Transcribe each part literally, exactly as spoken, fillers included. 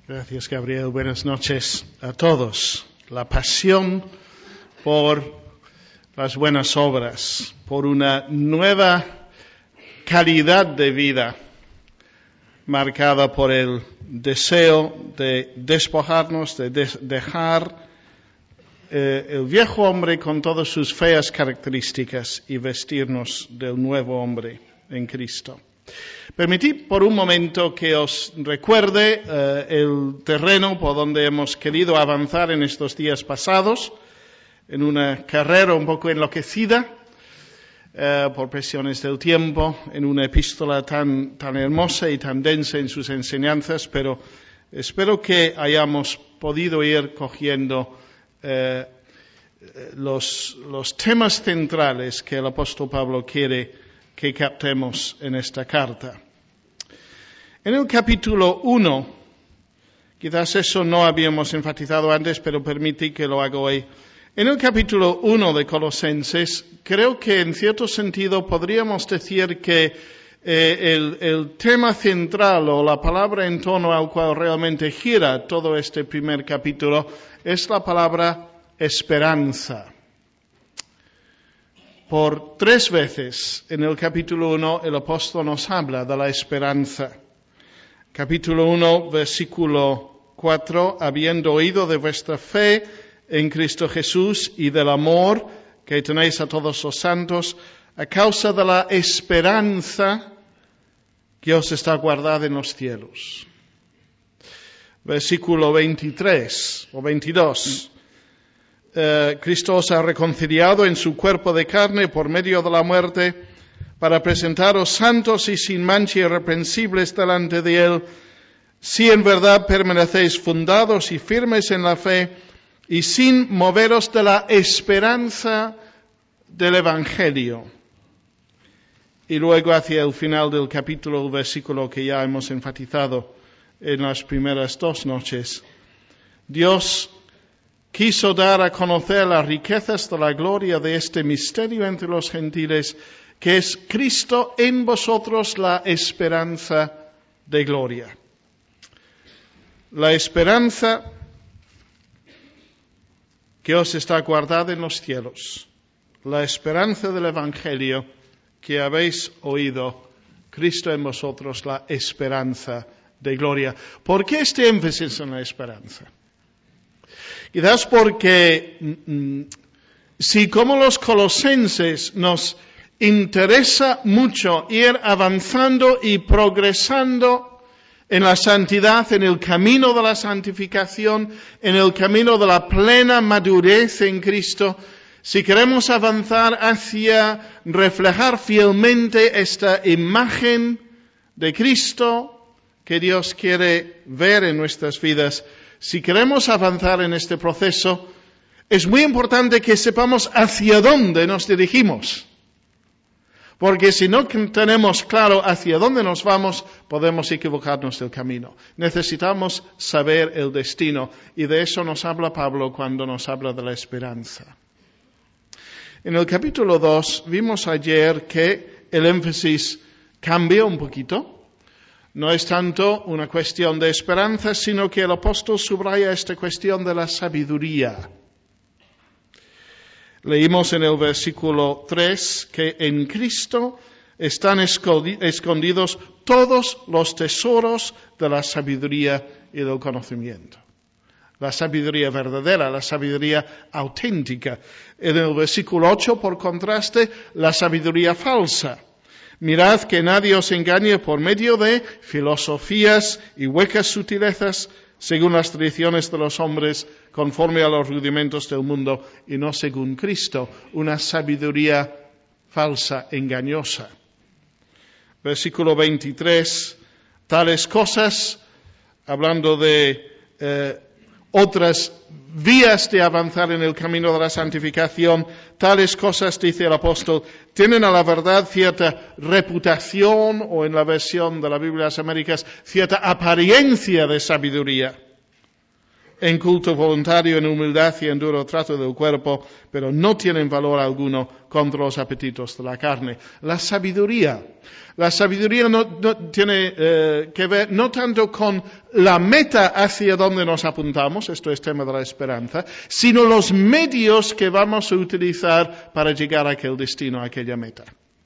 Gracias, Gabriel. Buenas noches a todos. La pasión por las buenas obras, por una nueva calidad de vida marcada por el deseo de despojarnos, de des- dejar eh, el viejo hombre con todas sus feas características y vestirnos del nuevo hombre en Cristo. Permitid por un momento que os recuerde eh, el terreno por donde hemos querido avanzar en estos días pasados, en una carrera un poco enloquecida eh, por presiones del tiempo, en una epístola tan, tan hermosa y tan densa en sus enseñanzas, pero espero que hayamos podido ir cogiendo eh, los, los temas centrales que el apóstol Pablo quiere que captemos en esta carta. En el capítulo uno, quizás eso no habíamos enfatizado antes, pero permití que lo haga hoy. En el capítulo uno de Colosenses, creo que en cierto sentido podríamos decir que eh, el, el tema central o la palabra en torno al cual realmente gira todo este primer capítulo es la palabra esperanza. Por tres veces en el capítulo uno el apóstol nos habla de la esperanza. Capítulo uno, versículo cuatro, habiendo oído de vuestra fe en Cristo Jesús y del amor que tenéis a todos los santos, a causa de la esperanza que os está guardada en los cielos. Versículo veintitrés o veintidós. Uh, Cristo os ha reconciliado en su cuerpo de carne por medio de la muerte para presentaros santos y sin mancha irreprensibles delante de Él, si en verdad permanecéis fundados y firmes en la fe y sin moveros de la esperanza del Evangelio. Y luego hacia el final del capítulo, el versículo que ya hemos enfatizado en las primeras dos noches. Dios quiso dar a conocer las riquezas de la gloria de este misterio entre los gentiles, que es Cristo en vosotros la esperanza de gloria. La esperanza que os está guardada en los cielos, la esperanza del Evangelio que habéis oído, Cristo en vosotros la esperanza de gloria. ¿Por qué este énfasis en la esperanza? Quizás porque mm, si como los colosenses nos interesa mucho ir avanzando y progresando en la santidad, en el camino de la santificación, en el camino de la plena madurez en Cristo, si queremos avanzar hacia reflejar fielmente esta imagen de Cristo que Dios quiere ver en nuestras vidas, si queremos avanzar en este proceso, es muy importante que sepamos hacia dónde nos dirigimos. Porque si no tenemos claro hacia dónde nos vamos, podemos equivocarnos del camino. Necesitamos saber el destino, y de eso nos habla Pablo cuando nos habla de la esperanza. En el capítulo dos vimos ayer que el énfasis cambia un poquito. No es tanto una cuestión de esperanza, sino que el apóstol subraya esta cuestión de la sabiduría. Leímos en el versículo tres que en Cristo están escondidos todos los tesoros de la sabiduría y del conocimiento. La sabiduría verdadera, la sabiduría auténtica. En el versículo ocho, por contraste, la sabiduría falsa. Mirad que nadie os engañe por medio de filosofías y huecas sutilezas, según las tradiciones de los hombres, conforme a los rudimentos del mundo, y no según Cristo, una sabiduría falsa, engañosa. Versículo veintitrés, tales cosas, hablando de eh, otras vías de avanzar en el camino de la santificación, tales cosas, dice el apóstol, tienen a la verdad cierta reputación, o en la versión de la Biblia de las Américas, cierta apariencia de sabiduría. en culto voluntario, en humildad y en duro trato del cuerpo, pero no tienen valor alguno contra los apetitos de la carne. La sabiduría. La sabiduría no, no tiene eh, que ver no tanto con la meta hacia donde nos apuntamos, esto es tema de la esperanza, sino los medios que vamos a utilizar para llegar a aquel destino, a aquella meta.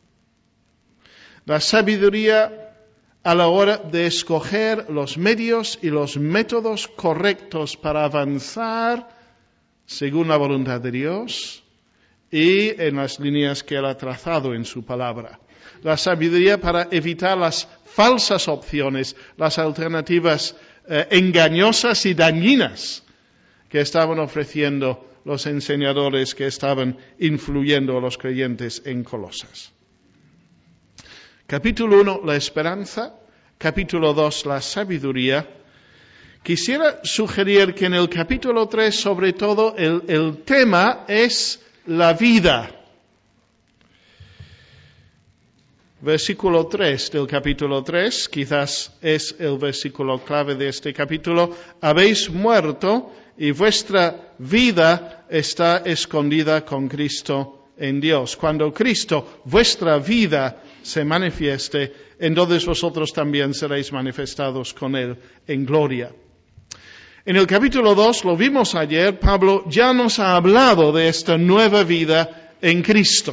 La sabiduría a la hora de escoger los medios y los métodos correctos para avanzar según la voluntad de Dios y en las líneas que Él ha trazado en su palabra. La sabiduría para evitar las falsas opciones, las alternativas eh, engañosas y dañinas que estaban ofreciendo los enseñadores que estaban influyendo a los creyentes en Colosas. Capítulo uno, la esperanza. Capítulo dos, la sabiduría. Quisiera sugerir que en el capítulo tres, sobre todo, el, el tema es la vida. Versículo tres del capítulo tres, quizás es el versículo clave de este capítulo. Habéis muerto y vuestra vida está escondida con Cristo en Dios. Cuando Cristo, vuestra vida, se manifieste, entonces vosotros también seréis manifestados con Él en gloria. En el capítulo dos, lo vimos ayer, Pablo ya nos ha hablado de esta nueva vida en Cristo.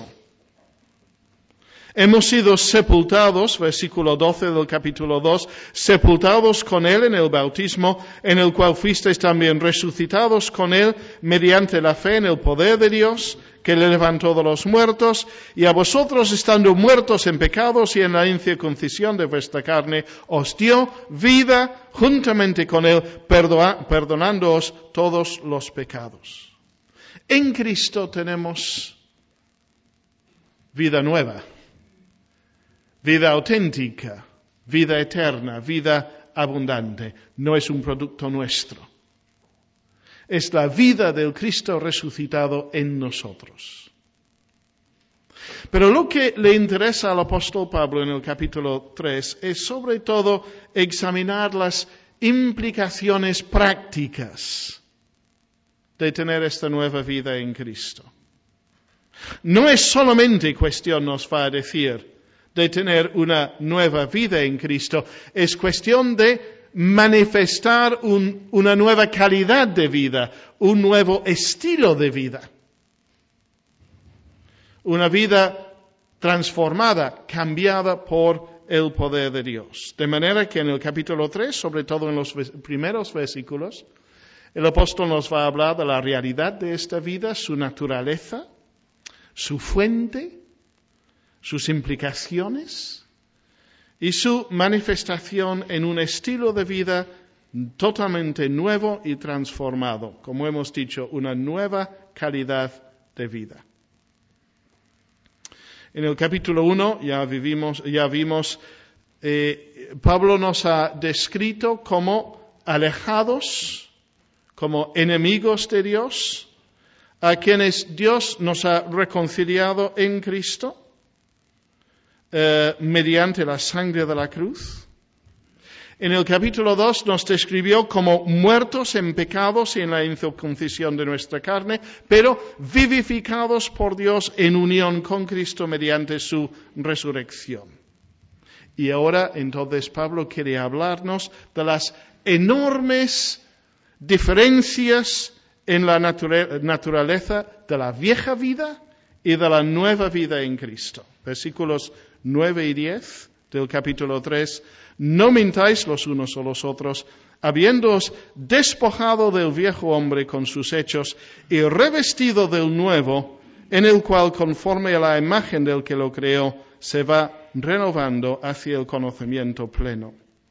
Hemos sido sepultados, versículo doce del capítulo dos, sepultados con Él en el bautismo, en el cual fuisteis también resucitados con Él mediante la fe en el poder de Dios, que le levantó de los muertos, y a vosotros, estando muertos en pecados y en la incircuncisión de vuestra carne, os dio vida juntamente con Él, perdonándoos todos los pecados. En Cristo tenemos vida nueva. Vida auténtica, vida eterna, vida abundante. No es un producto nuestro. Es la vida del Cristo resucitado en nosotros. Pero lo que le interesa al apóstol Pablo en el capítulo tres es sobre todo examinar las implicaciones prácticas de tener esta nueva vida en Cristo. No es solamente cuestión, nos va a decir, de tener una nueva vida en Cristo, es cuestión de manifestar un, una nueva calidad de vida, un nuevo estilo de vida. Una vida transformada, cambiada por el poder de Dios. De manera que en el capítulo tres, sobre todo en los primeros versículos, el apóstol nos va a hablar de la realidad de esta vida, su naturaleza, su fuente, sus implicaciones y su manifestación en un estilo de vida totalmente nuevo y transformado. Como hemos dicho, una nueva calidad de vida. En el capítulo uno ya, vivimos, ya vimos, eh, Pablo nos ha descrito como alejados, como enemigos de Dios, a quienes Dios nos ha reconciliado en Cristo, Eh, mediante la sangre de la cruz. En el capítulo dos nos describió como muertos en pecados y en la incircuncisión de nuestra carne, pero vivificados por Dios en unión con Cristo mediante su resurrección. Y ahora entonces Pablo quiere hablarnos de las enormes diferencias en la natura- naturaleza de la vieja vida y de la nueva vida en Cristo. Versículos nueve y diez del capítulo tres. No mintáis los unos a los otros, habiéndoos despojado del viejo hombre con sus hechos y revestido del nuevo, en el cual, conforme a la imagen del que lo creó, se va renovando hacia el conocimiento pleno.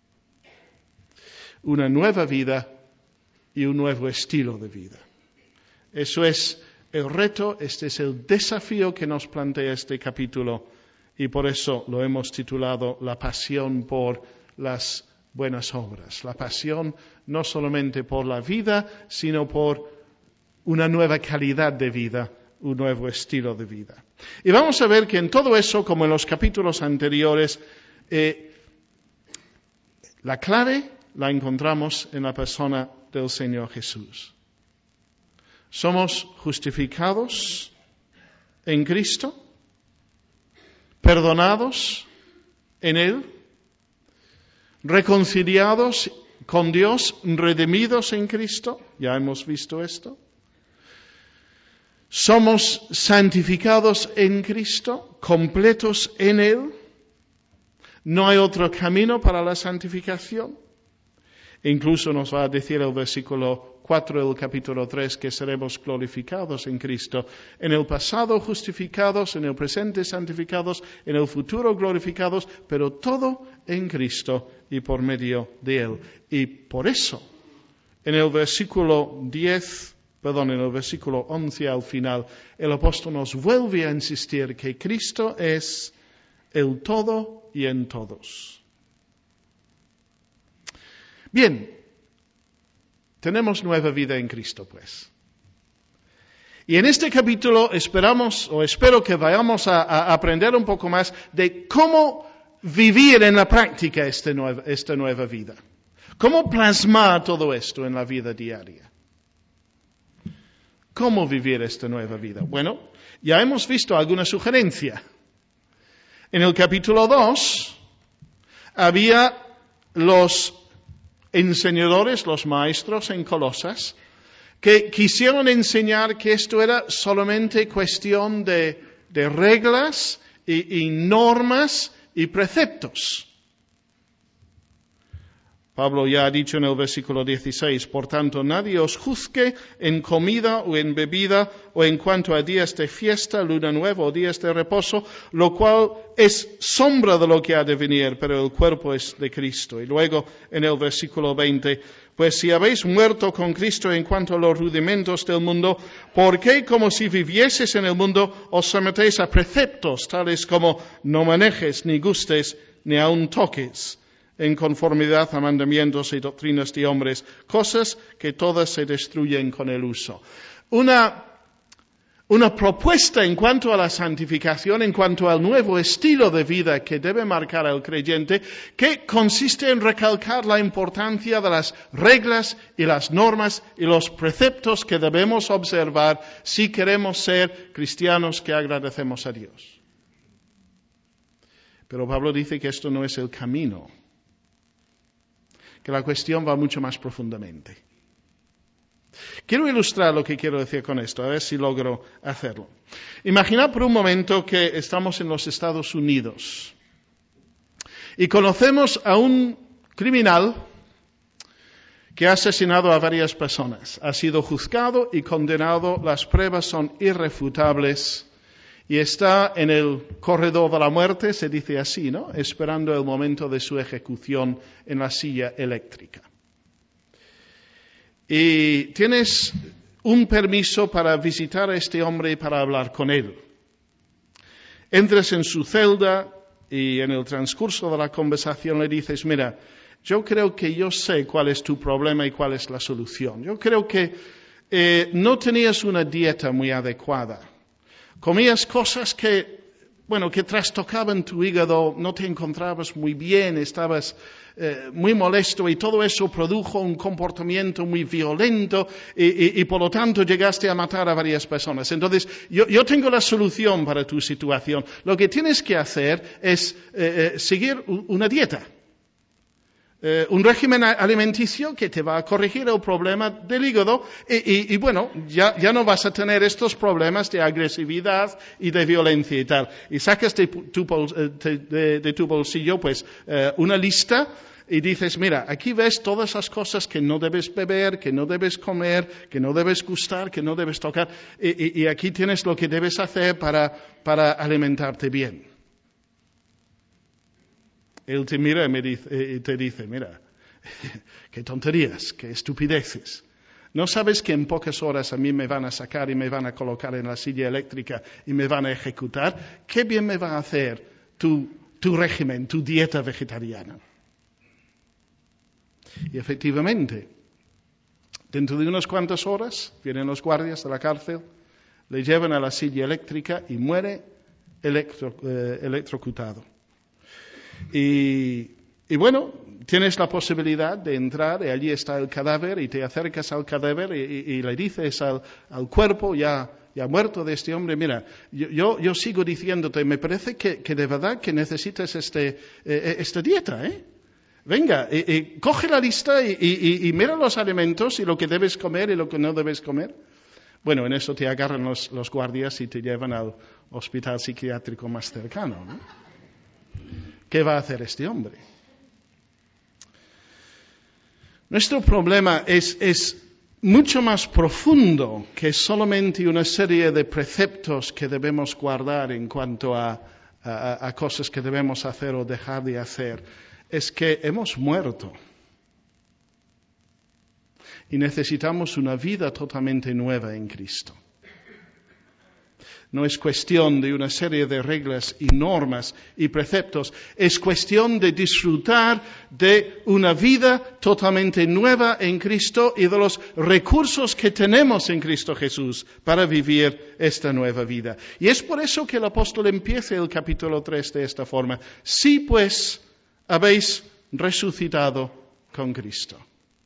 Una nueva vida y un nuevo estilo de vida. Eso es el reto, este es el desafío que nos plantea este capítulo. Y por eso lo hemos titulado La pasión por las buenas obras. La pasión no solamente por la vida, sino por una nueva calidad de vida, un nuevo estilo de vida. Y vamos a ver que en todo eso, como en los capítulos anteriores, eh, la clave la encontramos en la persona del Señor Jesús. Somos justificados en Cristo, perdonados en Él, reconciliados con Dios, redimidos en Cristo, ya hemos visto esto. Somos santificados en Cristo, completos en Él. No hay otro camino para la santificación. Incluso nos va a decir el versículo cuatro del capítulo tres que seremos glorificados en Cristo. En el pasado justificados, en el presente santificados, en el futuro glorificados, pero todo en Cristo y por medio de Él. Y por eso, en el versículo diez, perdón, en el versículo once al final, el apóstol nos vuelve a insistir que Cristo es el todo y en todos. Bien, tenemos nueva vida en Cristo, pues. Y en este capítulo esperamos, o espero que vayamos a, a aprender un poco más de cómo vivir en la práctica este nueva, esta nueva vida. Cómo plasmar todo esto en la vida diaria. ¿Cómo vivir esta nueva vida? Bueno, ya hemos visto alguna sugerencia. En el capítulo dos había los enseñadores, los maestros en Colosas, que quisieron enseñar que esto era solamente cuestión de, de reglas y, y normas y preceptos. Pablo ya ha dicho en el versículo dieciséis, por tanto, nadie os juzgue en comida o en bebida o en cuanto a días de fiesta, luna nueva o días de reposo, lo cual es sombra de lo que ha de venir, pero el cuerpo es de Cristo. Y luego en el versículo veinte, pues si habéis muerto con Cristo en cuanto a los rudimentos del mundo, ¿por qué como si vivieseis en el mundo os sometéis a preceptos tales como no manejes, ni gustes, ni aun toques, en conformidad a mandamientos y doctrinas de hombres, cosas que todas se destruyen con el uso? Una, una propuesta en cuanto a la santificación, en cuanto al nuevo estilo de vida que debe marcar al creyente, que consiste en recalcar la importancia de las reglas y las normas y los preceptos que debemos observar si queremos ser cristianos que agradecemos a Dios. Pero Pablo dice que esto no es el camino, que la cuestión va mucho más profundamente. Quiero ilustrar lo que quiero decir con esto, a ver si logro hacerlo. Imaginad por un momento que estamos en los Estados Unidos y conocemos a un criminal que ha asesinado a varias personas. Ha sido juzgado y condenado, las pruebas son irrefutables y está en el corredor de la muerte, se dice así, ¿no? Esperando el momento de su ejecución en la silla eléctrica. Y tienes un permiso para visitar a este hombre y para hablar con él. Entras en su celda y en el transcurso de la conversación le dices, mira, yo creo que yo sé cuál es tu problema y cuál es la solución. Yo creo que eh, no tenías una dieta muy adecuada. Comías cosas que, bueno, que trastocaban tu hígado, no te encontrabas muy bien, estabas eh, muy molesto y todo eso produjo un comportamiento muy violento y, y, y por lo tanto llegaste a matar a varias personas. Entonces, yo, yo tengo la solución para tu situación. Lo que tienes que hacer es eh, eh, seguir una dieta. Eh, un régimen alimenticio que te va a corregir el problema del hígado y, y, y bueno, ya, ya no vas a tener estos problemas de agresividad y de violencia y tal. Y sacas de tu, de, de tu bolsillo pues eh, una lista y dices, mira, aquí ves todas las cosas que no debes beber, que no debes comer, que no debes gustar, que no debes tocar y, y, y aquí tienes lo que debes hacer para, para alimentarte bien. Él te mira y, me dice, y te dice, mira, qué tonterías, qué estupideces. ¿No sabes que en pocas horas a mí me van a sacar y me van a colocar en la silla eléctrica y me van a ejecutar? ¿Qué bien me va a hacer tu, tu régimen, tu dieta vegetariana? Y efectivamente, dentro de unas cuantas horas, vienen los guardias de la cárcel, le llevan a la silla eléctrica y muere electro, eh, electrocutado. Y, y bueno, tienes la posibilidad de entrar y allí está el cadáver y te acercas al cadáver y, y, y le dices al, al cuerpo ya, ya muerto de este hombre, mira, yo, yo, yo sigo diciéndote, me parece que, que de verdad que necesitas este, eh, esta dieta, ¿eh? Venga, y, y coge la lista y, y, y mira los alimentos y lo que debes comer y lo que no debes comer. Bueno, en eso te agarran los, los guardias y te llevan al hospital psiquiátrico más cercano, ¿no? ¿Qué va a hacer este hombre? Nuestro problema es, es mucho más profundo que solamente una serie de preceptos que debemos guardar en cuanto a, a, a cosas que debemos hacer o dejar de hacer. Es que hemos muerto y necesitamos una vida totalmente nueva en Cristo. No es cuestión de una serie de reglas y normas y preceptos, es cuestión de disfrutar de una vida totalmente nueva en Cristo y de los recursos que tenemos en Cristo Jesús para vivir esta nueva vida. Y es por eso que el apóstol empieza el capítulo tres de esta forma. Si pues habéis resucitado con Cristo.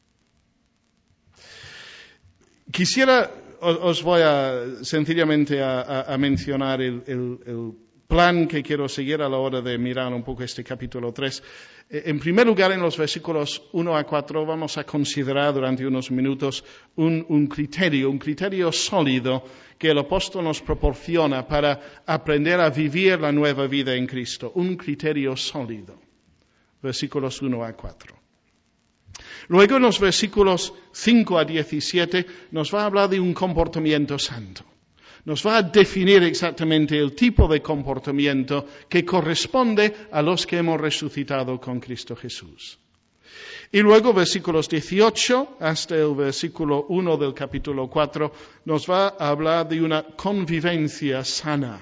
Quisiera, os voy a sencillamente a, a, a mencionar el, el, el plan que quiero seguir a la hora de mirar un poco este capítulo tres. En primer lugar, en los versículos uno a cuatro vamos a considerar durante unos minutos un, un criterio, un criterio sólido que el apóstol nos proporciona para aprender a vivir la nueva vida en Cristo. Un criterio sólido. Versículos uno a cuatro. Luego en los versículos cinco a diecisiete nos va a hablar de un comportamiento santo. Nos va a definir exactamente el tipo de comportamiento que corresponde a los que hemos resucitado con Cristo Jesús. Y luego versículos dieciocho hasta el versículo uno del capítulo cuatro nos va a hablar de una convivencia sana.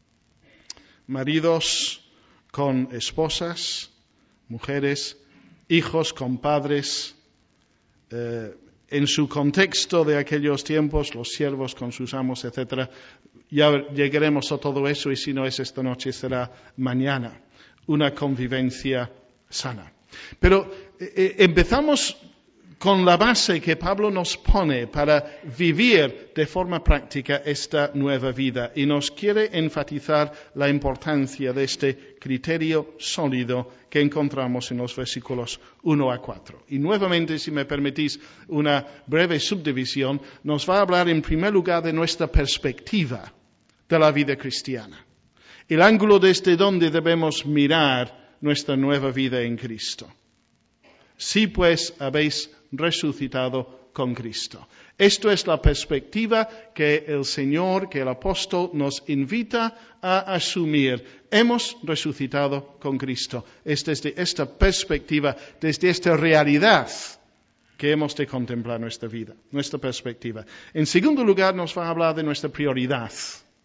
Maridos con esposas, mujeres, hijos con padres, eh, en su contexto de aquellos tiempos, los siervos con sus amos, etcétera. Ya llegaremos a todo eso y si no es esta noche será mañana. Una convivencia sana. Pero eh, empezamos con la base que Pablo nos pone para vivir de forma práctica esta nueva vida y nos quiere enfatizar la importancia de este criterio sólido que encontramos en los versículos uno a cuatro. Y nuevamente, si me permitís una breve subdivisión, nos va a hablar en primer lugar de nuestra perspectiva de la vida cristiana. El ángulo desde donde debemos mirar nuestra nueva vida en Cristo. Si pues habéis resucitado con Cristo. Esto es la perspectiva que el Señor, que el apóstol nos invita a asumir. Hemos resucitado con Cristo. Es desde esta perspectiva, desde esta realidad que hemos de contemplar nuestra vida, nuestra perspectiva. En segundo lugar, nos va a hablar de nuestra prioridad.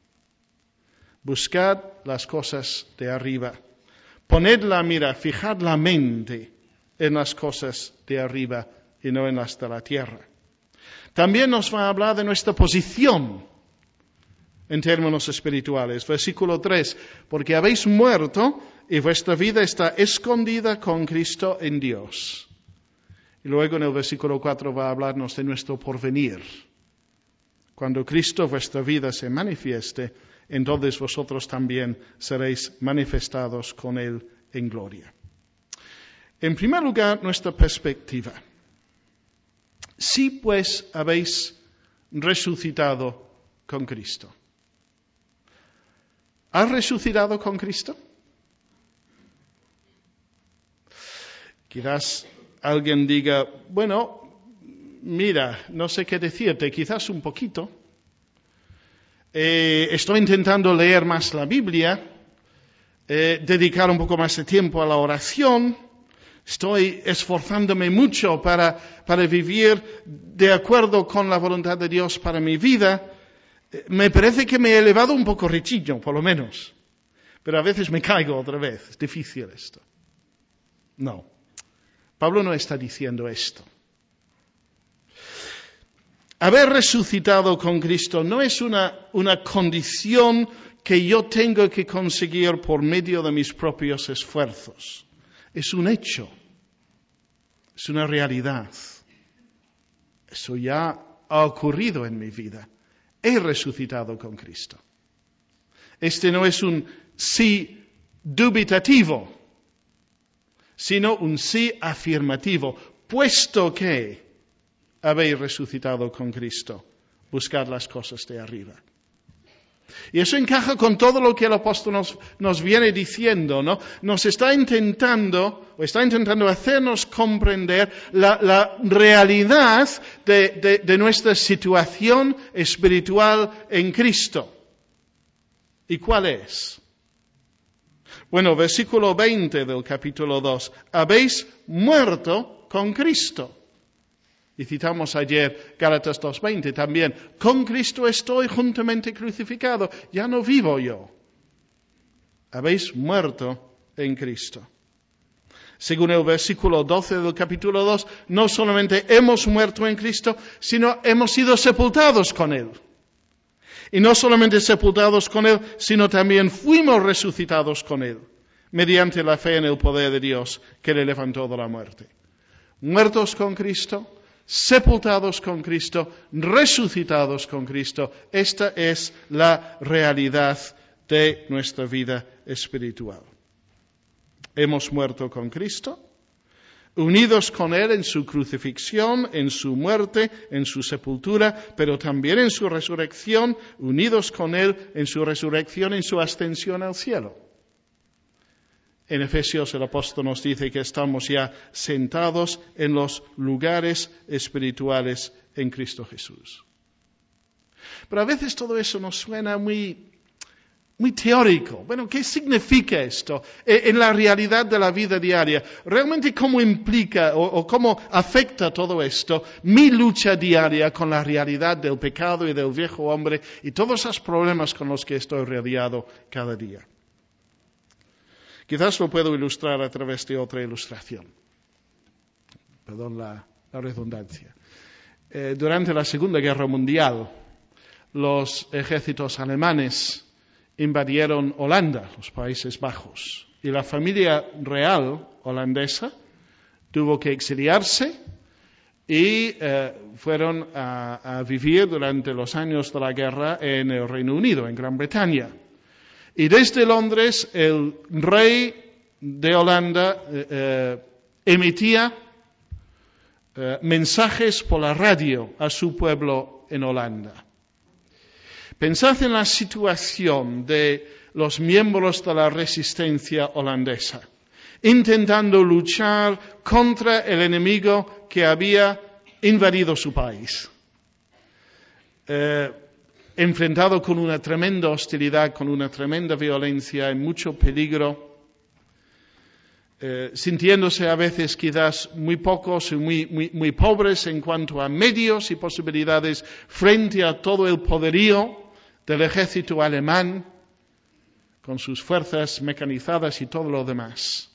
Buscad las cosas de arriba. Poned la mira, fijad la mente en las cosas de arriba y no en las de la tierra. También nos va a hablar de nuestra posición en términos espirituales. Versículo tres, porque habéis muerto y vuestra vida está escondida con Cristo en Dios. Y luego en el versículo cuatro va a hablarnos de nuestro porvenir. Cuando Cristo vuestra vida se manifieste, entonces vosotros también seréis manifestados con Él en gloria. En primer lugar, nuestra perspectiva. Si pues habéis resucitado con Cristo. ¿Has resucitado con Cristo? Quizás alguien diga, bueno, mira, no sé qué decirte, quizás un poquito. Eh, estoy intentando leer más la Biblia, eh, dedicar un poco más de tiempo a la oración. Estoy esforzándome mucho para, para vivir de acuerdo con la voluntad de Dios para mi vida. Me parece que me he elevado un poco richillo, por lo menos. Pero a veces me caigo otra vez. Es difícil esto. No. Pablo no está diciendo esto. Haber resucitado con Cristo no es una, una condición que yo tengo que conseguir por medio de mis propios esfuerzos. Es un hecho. Es una realidad. Eso ya ha ocurrido en mi vida. He resucitado con Cristo. Este no es un sí dubitativo, sino un sí afirmativo. Puesto que habéis resucitado con Cristo, buscad las cosas de arriba. Y eso encaja con todo lo que el apóstol nos, nos viene diciendo, ¿no? Nos está intentando, o está intentando hacernos comprender la, la realidad de, de, de nuestra situación espiritual en Cristo. ¿Y cuál es? Bueno, versículo veinte del capítulo dos. Habéis muerto con Cristo. Y citamos ayer Gálatas dos veinte también. Con Cristo estoy juntamente crucificado. Ya no vivo yo. Habéis muerto en Cristo. Según el versículo doce del capítulo dos, no solamente hemos muerto en Cristo, sino hemos sido sepultados con Él. Y no solamente sepultados con Él, sino también fuimos resucitados con Él, mediante la fe en el poder de Dios que le levantó de la muerte. Muertos con Cristo, sepultados con Cristo, resucitados con Cristo. Esta es la realidad de nuestra vida espiritual. Hemos muerto con Cristo, unidos con Él en su crucifixión, en su muerte, en su sepultura, pero también en su resurrección, unidos con Él en su resurrección, en su ascensión al cielo. En Efesios el apóstol nos dice que estamos ya sentados en los lugares espirituales en Cristo Jesús. Pero a veces todo eso nos suena muy, muy teórico. Bueno, ¿qué significa esto en la realidad de la vida diaria? ¿Realmente cómo implica o, o cómo afecta todo esto mi lucha diaria con la realidad del pecado y del viejo hombre y todos esos problemas con los que estoy rodeado cada día? Quizás lo puedo ilustrar a través de otra ilustración. Perdón la, la redundancia. Eh, durante la Segunda Guerra Mundial, los ejércitos alemanes invadieron Holanda, los Países Bajos, y la familia real holandesa tuvo que exiliarse y eh, fueron a, a vivir durante los años de la guerra en el Reino Unido, en Gran Bretaña. Y desde Londres el rey de Holanda eh, eh, emitía eh, mensajes por la radio a su pueblo en Holanda. Pensad en la situación de los miembros de la resistencia holandesa, intentando luchar contra el enemigo que había invadido su país. Eh, enfrentado con una tremenda hostilidad, con una tremenda violencia, en mucho peligro, eh, sintiéndose a veces quizás muy pocos y muy, muy, muy pobres en cuanto a medios y posibilidades frente a todo el poderío del ejército alemán, con sus fuerzas mecanizadas y todo lo demás.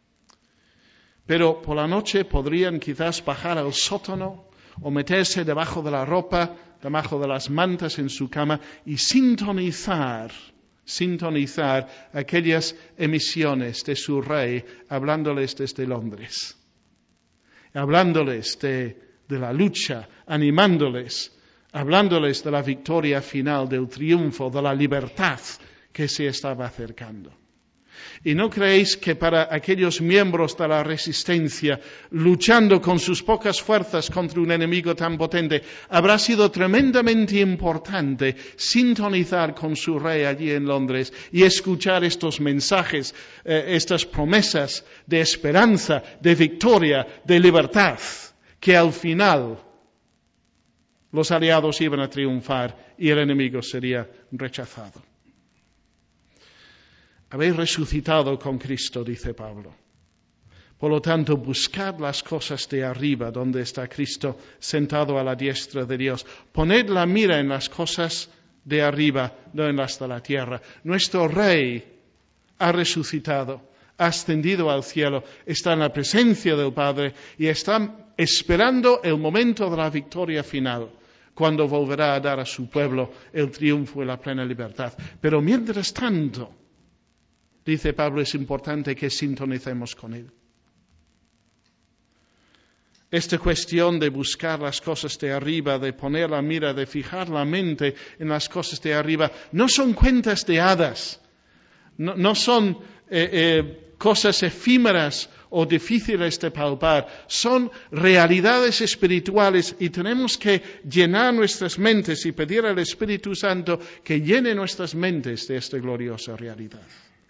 Pero por la noche podrían quizás bajar al sótano o meterse debajo de la ropa, debajo de las mantas en su cama y sintonizar, sintonizar aquellas emisiones de su rey, hablándoles desde Londres, hablándoles de, de la lucha, animándoles, hablándoles de la victoria final, del triunfo, de la libertad que se estaba acercando. ¿Y no creéis que para aquellos miembros de la resistencia, luchando con sus pocas fuerzas contra un enemigo tan potente, habrá sido tremendamente importante sintonizar con su rey allí en Londres y escuchar estos mensajes, eh, estas promesas de esperanza, de victoria, de libertad, que al final los aliados iban a triunfar y el enemigo sería rechazado? Habéis resucitado con Cristo, dice Pablo. Por lo tanto, buscad las cosas de arriba, donde está Cristo sentado a la diestra de Dios. Poned la mira en las cosas de arriba, no en las de la tierra. Nuestro Rey ha resucitado, ha ascendido al cielo, está en la presencia del Padre y está esperando el momento de la victoria final, cuando volverá a dar a su pueblo el triunfo y la plena libertad. Pero mientras tanto, dice Pablo, es importante que sintonicemos con Él. Esta cuestión de buscar las cosas de arriba, de poner la mira, de fijar la mente en las cosas de arriba, no son cuentas de hadas, no, no son eh, eh, cosas efímeras o difíciles de palpar, son realidades espirituales y tenemos que llenar nuestras mentes y pedir al Espíritu Santo que llene nuestras mentes de esta gloriosa realidad.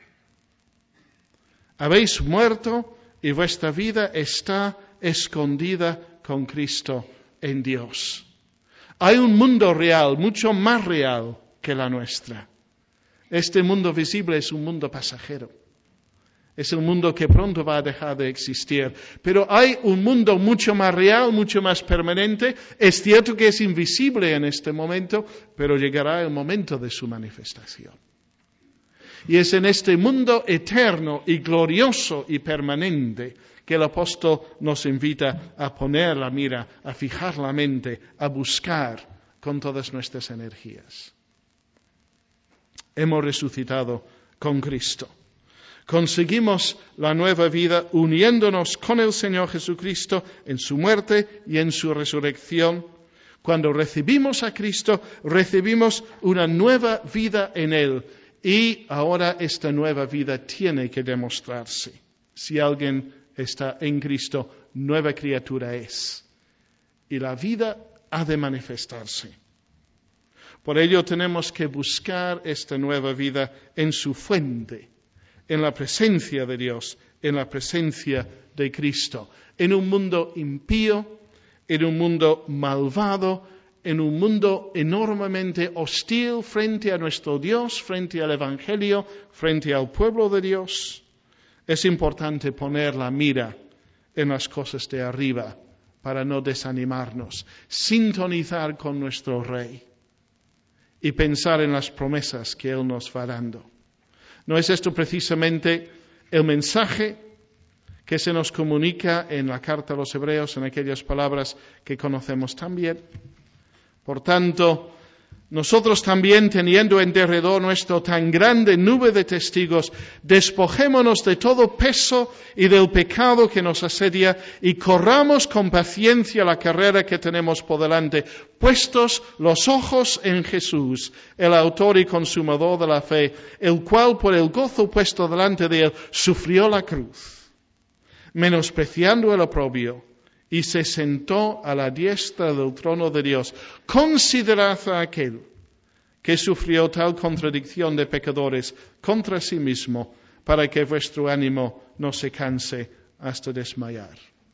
Habéis muerto y vuestra vida está escondida con Cristo en Dios. Hay un mundo real, mucho más real que la nuestra. Este mundo visible es un mundo pasajero. Es el mundo que pronto va a dejar de existir. Pero hay un mundo mucho más real, mucho más permanente. Es cierto que es invisible en este momento, pero llegará el momento de su manifestación. Y es en este mundo eterno y glorioso y permanente que el apóstol nos invita a poner la mira, a fijar la mente, a buscar con todas nuestras energías. Hemos resucitado con Cristo. Conseguimos la nueva vida uniéndonos con el Señor Jesucristo en su muerte y en su resurrección. Cuando recibimos a Cristo, recibimos una nueva vida en Él. Y ahora esta nueva vida tiene que demostrarse. Si alguien está en Cristo, nueva criatura es. Y la vida ha de manifestarse. Por ello tenemos que buscar esta nueva vida en su fuente, en la presencia de Dios, en la presencia de Cristo, en un mundo impío, en un mundo malvado, en un mundo enormemente hostil frente a nuestro Dios, frente al Evangelio, frente al pueblo de Dios. Es importante poner la mira en las cosas de arriba para no desanimarnos, sintonizar con nuestro Rey y pensar en las promesas que Él nos va dando. ¿No es esto precisamente el mensaje que se nos comunica en la carta a los Hebreos, en aquellas palabras que conocemos tan bien? Por tanto, nosotros también, teniendo en derredor nuestro tan grande nube de testigos, despojémonos de todo peso y del pecado que nos asedia y corramos con paciencia la carrera que tenemos por delante, puestos los ojos en Jesús, el autor y consumador de la fe, el cual por el gozo puesto delante de él sufrió la cruz, menospreciando el oprobio, y se sentó a la diestra del trono de Dios. Considerad a aquel que sufrió tal contradicción de pecadores contra sí mismo, para que vuestro ánimo no se canse hasta desmayar.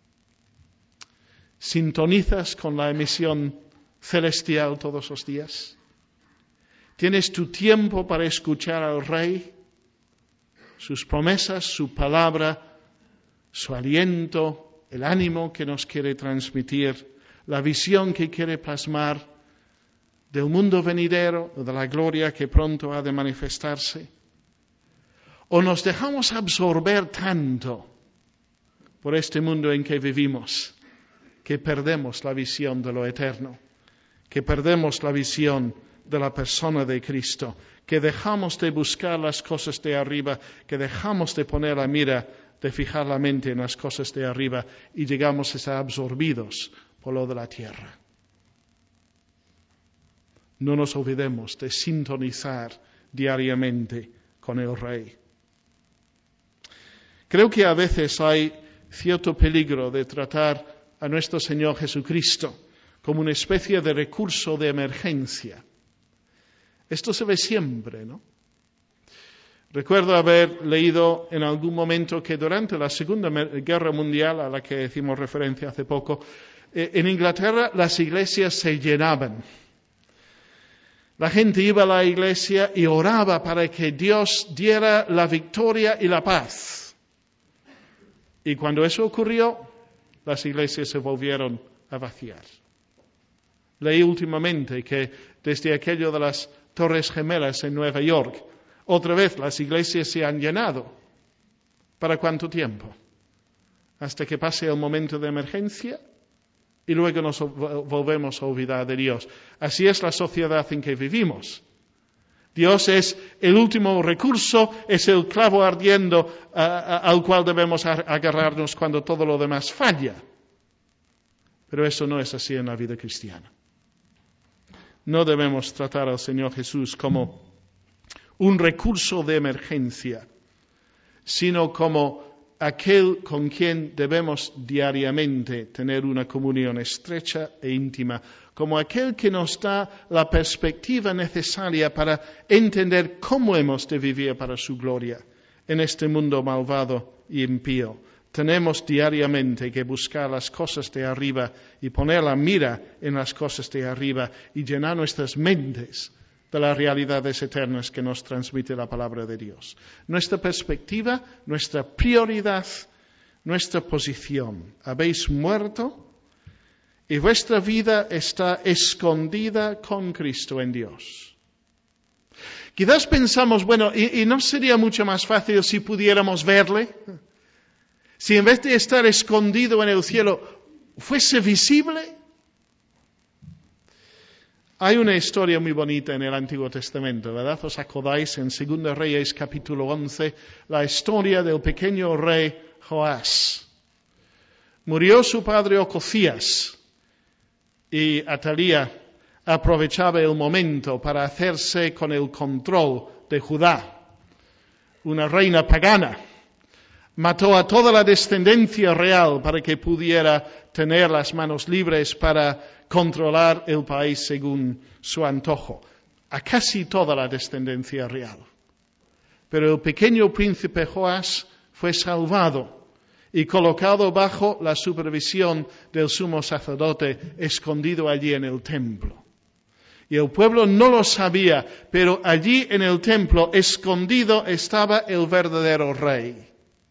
¿Sintonizas con la emisión celestial todos los días? ¿Tienes tu tiempo para escuchar al Rey, sus promesas, su palabra, su aliento, el ánimo que nos quiere transmitir, la visión que quiere plasmar del mundo venidero, de la gloria que pronto ha de manifestarse? ¿O nos dejamos absorber tanto por este mundo en que vivimos que perdemos la visión de lo eterno, que perdemos la visión de la persona de Cristo, que dejamos de buscar las cosas de arriba, que dejamos de poner la mira, de fijar la mente en las cosas de arriba y llegamos a estar absorbidos por lo de la tierra? No nos olvidemos de sintonizar diariamente con el Rey. Creo que a veces hay cierto peligro de tratar a nuestro Señor Jesucristo como una especie de recurso de emergencia. Esto se ve siempre, ¿no? Recuerdo haber leído en algún momento que durante la Segunda Guerra Mundial, a la que hicimos referencia hace poco, eh, en Inglaterra las iglesias se llenaban. La gente iba a la iglesia y oraba para que Dios diera la victoria y la paz. Y cuando eso ocurrió, las iglesias se volvieron a vaciar. Leí últimamente que desde aquello de las Torres Gemelas en Nueva York, otra vez las iglesias se han llenado. ¿Para cuánto tiempo? Hasta que pase el momento de emergencia y luego nos volvemos a olvidar de Dios. Así es la sociedad en que vivimos. Dios es el último recurso, es el clavo ardiendo uh, uh, al cual debemos agarrarnos cuando todo lo demás falla. Pero eso no es así en la vida cristiana. No debemos tratar al Señor Jesús como un recurso de emergencia, sino como aquel con quien debemos diariamente tener una comunión estrecha e íntima, como aquel que nos da la perspectiva necesaria para entender cómo hemos de vivir para su gloria en este mundo malvado y impío. Tenemos diariamente que buscar las cosas de arriba y poner la mira en las cosas de arriba y llenar nuestras mentes de las realidades eternas que nos transmite la palabra de Dios. Nuestra perspectiva, nuestra prioridad, nuestra posición. Habéis muerto y vuestra vida está escondida con Cristo en Dios. Quizás pensamos, bueno, ¿y, y no sería mucho más fácil si pudiéramos verle? Si en vez de estar escondido en el cielo, fuese visible. Hay una historia muy bonita en el Antiguo Testamento, ¿verdad? ¿Os acordáis en Segunda Reyes capítulo once, la historia del pequeño rey Joás? Murió su padre Ocosías y Atalía aprovechaba el momento para hacerse con el control de Judá, una reina pagana. Mató a toda la descendencia real para que pudiera tener las manos libres para controlar el país según su antojo. A casi toda la descendencia real. Pero el pequeño príncipe Joás fue salvado y colocado bajo la supervisión del sumo sacerdote, escondido allí en el templo. Y el pueblo no lo sabía, pero allí en el templo, escondido, estaba el verdadero rey.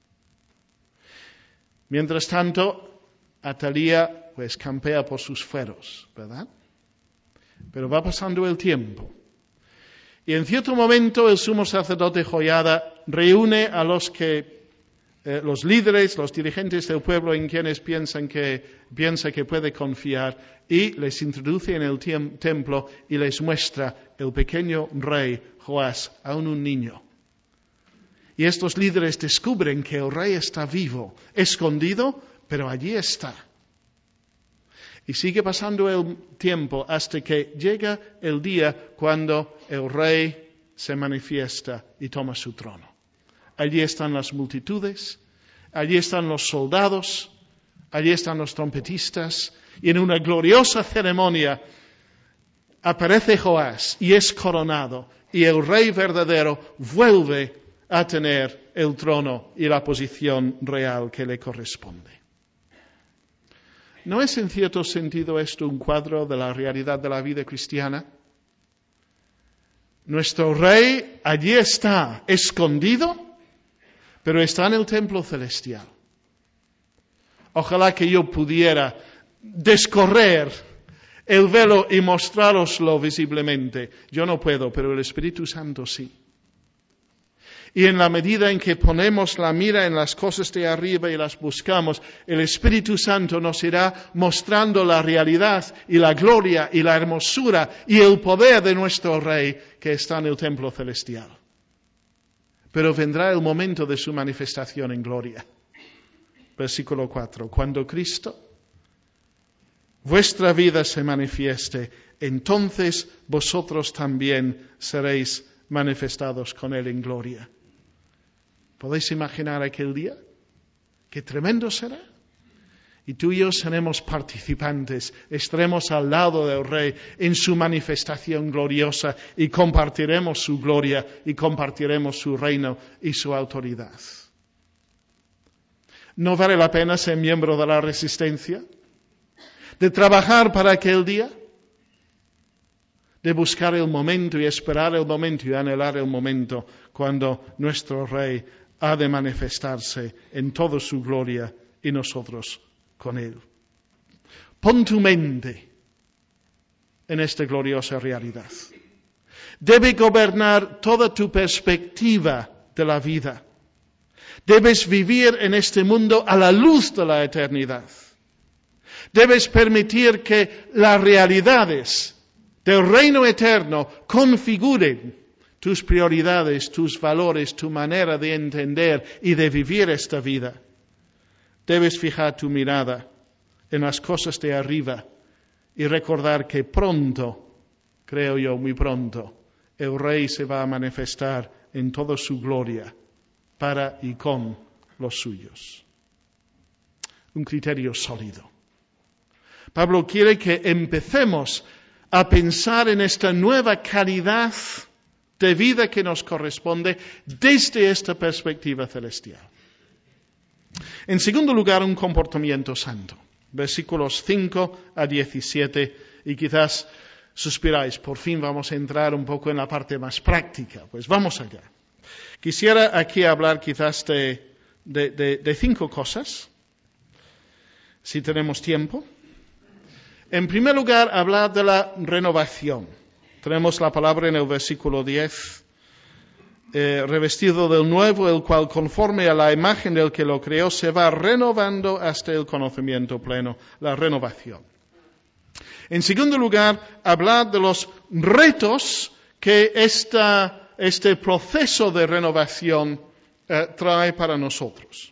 Mientras tanto, Atalía pues campea por sus fueros, ¿verdad? Pero va pasando el tiempo. Y en cierto momento el sumo sacerdote Joiada reúne a los que, eh, los líderes, los dirigentes del pueblo en quienes piensan que, piensa que puede confiar, y les introduce en el tiem- templo y les muestra el pequeño rey Joás, aún un niño. Y estos líderes descubren que el rey está vivo, escondido, pero allí está. Y sigue pasando el tiempo hasta que llega el día cuando el rey se manifiesta y toma su trono. Allí están las multitudes, allí están los soldados, allí están los trompetistas, y en una gloriosa ceremonia aparece Joás y es coronado, y el rey verdadero vuelve a tener el trono y la posición real que le corresponde. ¿No es en cierto sentido esto un cuadro de la realidad de la vida cristiana? Nuestro rey allí está, escondido, pero está en el templo celestial. Ojalá que yo pudiera descorrer el velo y mostrároslo visiblemente. Yo no puedo, pero el Espíritu Santo sí. Y en la medida en que ponemos la mira en las cosas de arriba y las buscamos, el Espíritu Santo nos irá mostrando la realidad y la gloria y la hermosura y el poder de nuestro Rey que está en el templo celestial. Pero vendrá el momento de su manifestación en gloria. Versículo cuatro. Cuando Cristo, vuestra vida se manifieste, entonces vosotros también seréis manifestados con Él en gloria. ¿Podéis imaginar aquel día? ¡Qué tremendo será! Y tú y yo seremos participantes, estaremos al lado del Rey en su manifestación gloriosa y compartiremos su gloria y compartiremos su reino y su autoridad. ¿No vale la pena ser miembro de la resistencia? ¿De trabajar para aquel día? De buscar el momento y esperar el momento y anhelar el momento cuando nuestro Rey ha de manifestarse en toda su gloria y nosotros con Él. Pon tu mente en esta gloriosa realidad. Debe gobernar toda tu perspectiva de la vida. Debes vivir en este mundo a la luz de la eternidad. Debes permitir que las realidades del reino eterno configuren tus prioridades, tus valores, tu manera de entender y de vivir esta vida. Debes fijar tu mirada en las cosas de arriba y recordar que pronto, creo yo, muy pronto, el Rey se va a manifestar en toda su gloria para y con los suyos. Un criterio sólido. Pablo quiere que empecemos a pensar en esta nueva calidad de vida que nos corresponde desde esta perspectiva celestial. En segundo lugar, un comportamiento santo. Versículos cinco a diecisiete, y quizás suspiráis, por fin vamos a entrar un poco en la parte más práctica. Pues vamos allá. Quisiera aquí hablar quizás de, de, de, de cinco cosas, si tenemos tiempo. En primer lugar, hablar de la renovación. Tenemos la palabra en el versículo diez. Eh, revestido del nuevo, el cual conforme a la imagen del que lo creó, se va renovando hasta el conocimiento pleno, la renovación. En segundo lugar, hablar de los retos que esta, este proceso de renovación eh, trae para nosotros.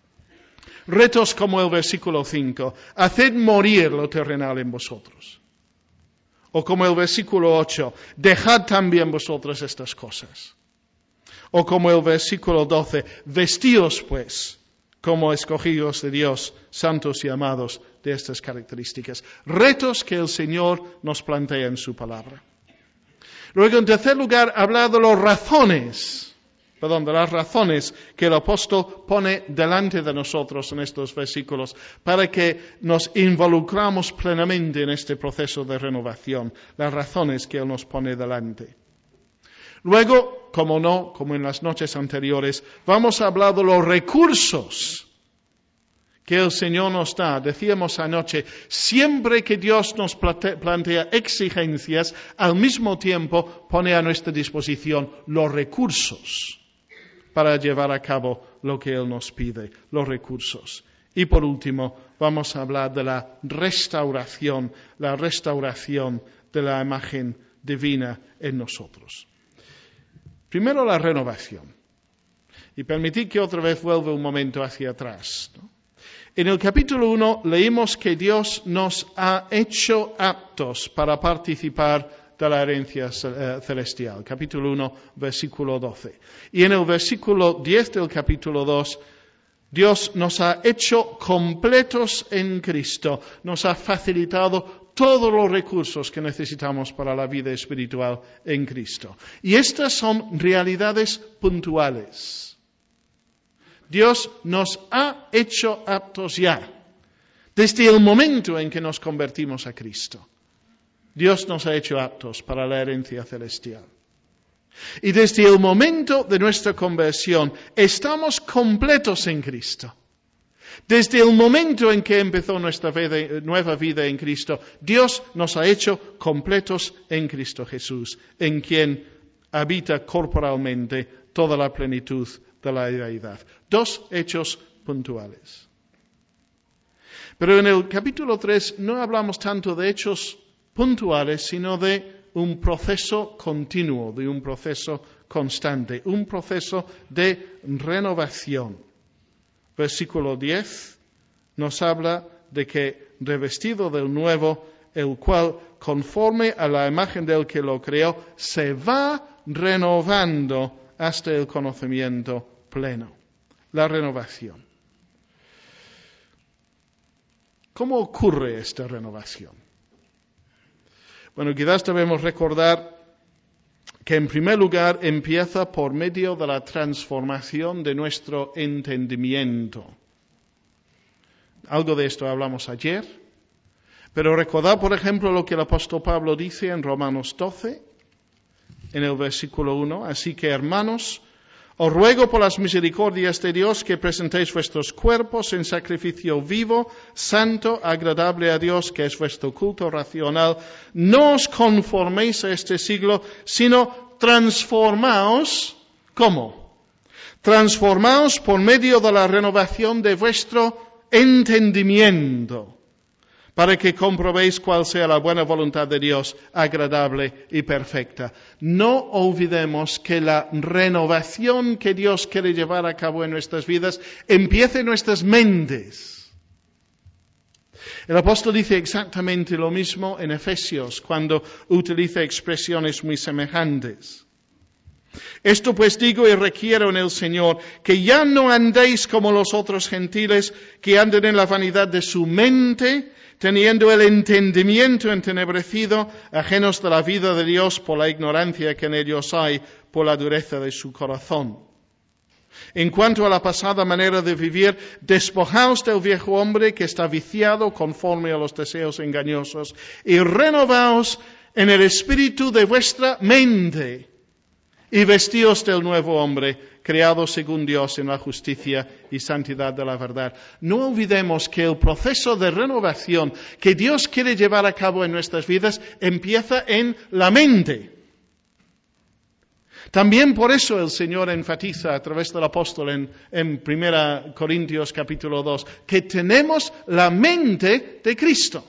Retos como el versículo cinco, haced morir lo terrenal en vosotros. O como el versículo ocho, dejad también vosotros estas cosas. O como el versículo doce, vestíos pues como escogidos de Dios, santos y amados de estas características. Retos que el Señor nos plantea en su palabra. Luego, en tercer lugar, hablar de las razones, perdón, de las razones que el apóstol pone delante de nosotros en estos versículos para que nos involucramos plenamente en este proceso de renovación. Las razones que Él nos pone delante. Luego, como no, como en las noches anteriores, vamos a hablar de los recursos que el Señor nos da. Decíamos anoche, siempre que Dios nos plantea exigencias, al mismo tiempo pone a nuestra disposición los recursos para llevar a cabo lo que Él nos pide, los recursos. Y por último, vamos a hablar de la restauración, la restauración de la imagen divina en nosotros. Primero la renovación. Y permitid que otra vez vuelva un momento hacia atrás, ¿no? En el capítulo uno leímos que Dios nos ha hecho aptos para participar de la herencia celestial. Capítulo uno, versículo doce. Y en el versículo diez del capítulo dos, Dios nos ha hecho completos en Cristo. Nos ha facilitado todos los recursos que necesitamos para la vida espiritual en Cristo. Y estas son realidades puntuales. Dios nos ha hecho aptos ya, desde el momento en que nos convertimos a Cristo. Dios nos ha hecho aptos para la herencia celestial. Y desde el momento de nuestra conversión, estamos completos en Cristo. Desde el momento en que empezó nuestra vida, nueva vida en Cristo, Dios nos ha hecho completos en Cristo Jesús, en quien habita corporalmente toda la plenitud de la deidad. Dos hechos puntuales. Pero en el capítulo tres no hablamos tanto de hechos puntuales, sino de un proceso continuo, de un proceso constante, un proceso de renovación. Versículo diez nos habla de que revestido del nuevo, el cual conforme a la imagen del que lo creó, se va renovando hasta el conocimiento pleno. La renovación. ¿Cómo ocurre esta renovación? Bueno, quizás debemos recordar que en primer lugar empieza por medio de la transformación de nuestro entendimiento. Algo de esto hablamos ayer, pero recordad, por ejemplo, lo que el apóstol Pablo dice en Romanos doce, en el versículo uno, así que hermanos, os ruego por las misericordias de Dios que presentéis vuestros cuerpos en sacrificio vivo, santo, agradable a Dios, que es vuestro culto racional. No os conforméis a este siglo, sino transformaos. ¿Cómo? Transformaos por medio de la renovación de vuestro entendimiento, para que comprobéis cuál sea la buena voluntad de Dios, agradable y perfecta. No olvidemos que la renovación que Dios quiere llevar a cabo en nuestras vidas empieza en nuestras mentes. El apóstol dice exactamente lo mismo en Efesios, cuando utiliza expresiones muy semejantes. Esto pues digo y requiero en el Señor, que ya no andéis como los otros gentiles, que andan en la vanidad de su mente, teniendo el entendimiento entenebrecido, ajenos de la vida de Dios por la ignorancia que en ellos hay, por la dureza de su corazón. En cuanto a la pasada manera de vivir, despojaos del viejo hombre que está viciado conforme a los deseos engañosos, y renovaos en el espíritu de vuestra mente, y vestíos del nuevo hombre, creado según Dios en la justicia y santidad de la verdad. No olvidemos que el proceso de renovación que Dios quiere llevar a cabo en nuestras vidas empieza en la mente. También por eso el Señor enfatiza a través del apóstol en, en primera Corintios capítulo dos, que tenemos la mente de Cristo.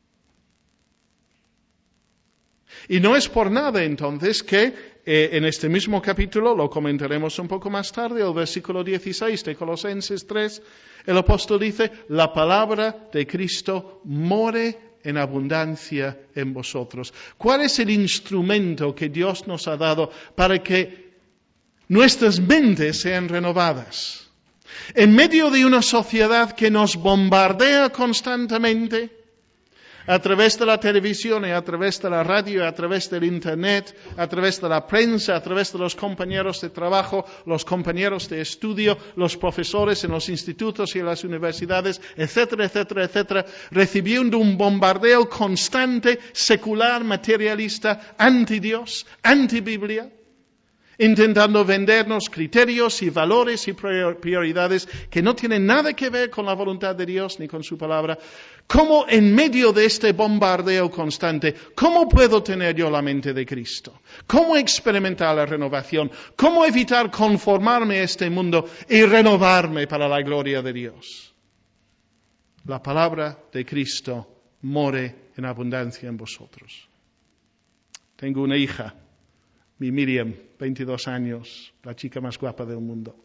Y no es por nada entonces que eh, en este mismo capítulo, lo comentaremos un poco más tarde, el versículo dieciséis de Colosenses tres, el apóstol dice, la palabra de Cristo more en abundancia en vosotros. ¿Cuál es el instrumento que Dios nos ha dado para que nuestras mentes sean renovadas? En medio de una sociedad que nos bombardea constantemente, a través de la televisión y a través de la radio, a través del internet, a través de la prensa, a través de los compañeros de trabajo, los compañeros de estudio, los profesores en los institutos y en las universidades, etcétera, etcétera, etcétera, recibiendo un bombardeo constante, secular, materialista, anti-Dios, anti-Biblia, intentando vendernos criterios y valores y prioridades que no tienen nada que ver con la voluntad de Dios ni con su palabra. ¿Cómo en medio de este bombardeo constante, cómo puedo tener yo la mente de Cristo? ¿Cómo experimentar la renovación? ¿Cómo evitar conformarme a este mundo y renovarme para la gloria de Dios? La palabra de Cristo more en abundancia en vosotros. Tengo una hija, mi Miriam, veintidós años, la chica más guapa del mundo.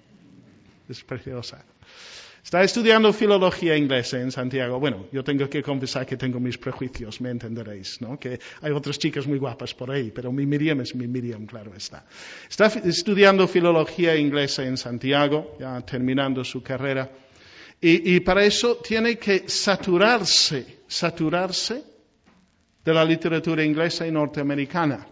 Es preciosa. Está estudiando filología inglesa en Santiago. Bueno, yo tengo que confesar que tengo mis prejuicios, me entenderéis, ¿no? Que hay otras chicas muy guapas por ahí, pero mi Miriam es mi Miriam, claro está. Está estudiando filología inglesa en Santiago, ya terminando su carrera. Y, y para eso tiene que saturarse, saturarse de la literatura inglesa y norteamericana.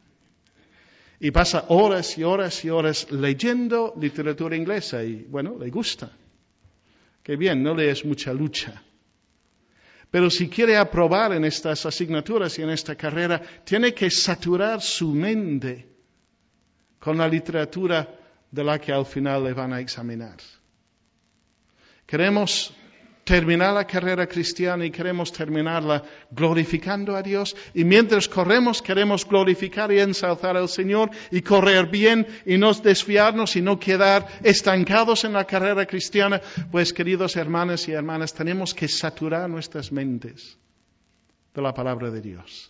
Y pasa horas y horas y horas leyendo literatura inglesa y, bueno, le gusta. Qué bien, no le es mucha lucha. Pero si quiere aprobar en estas asignaturas y en esta carrera, tiene que saturar su mente con la literatura de la que al final le van a examinar. Queremos terminar la carrera cristiana y queremos terminarla glorificando a Dios. Y mientras corremos, queremos glorificar y ensalzar al Señor y correr bien y no desviarnos y no quedar estancados en la carrera cristiana. Pues, queridos hermanos y hermanas, tenemos que saturar nuestras mentes de la palabra de Dios.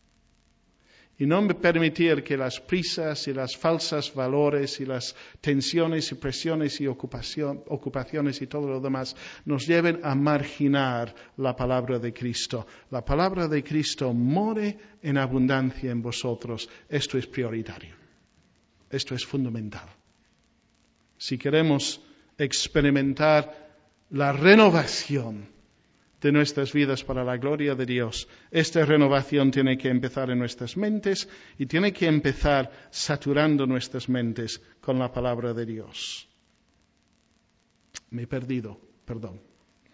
Y no permitir que las prisas y las falsas valores y las tensiones y presiones y ocupación, ocupaciones y todo lo demás nos lleven a marginar la palabra de Cristo. La palabra de Cristo more en abundancia en vosotros. Esto es prioritario. Esto es fundamental. Si queremos experimentar la renovación de nuestras vidas para la gloria de Dios, esta renovación tiene que empezar en nuestras mentes y tiene que empezar saturando nuestras mentes con la palabra de Dios. Me he perdido, perdón.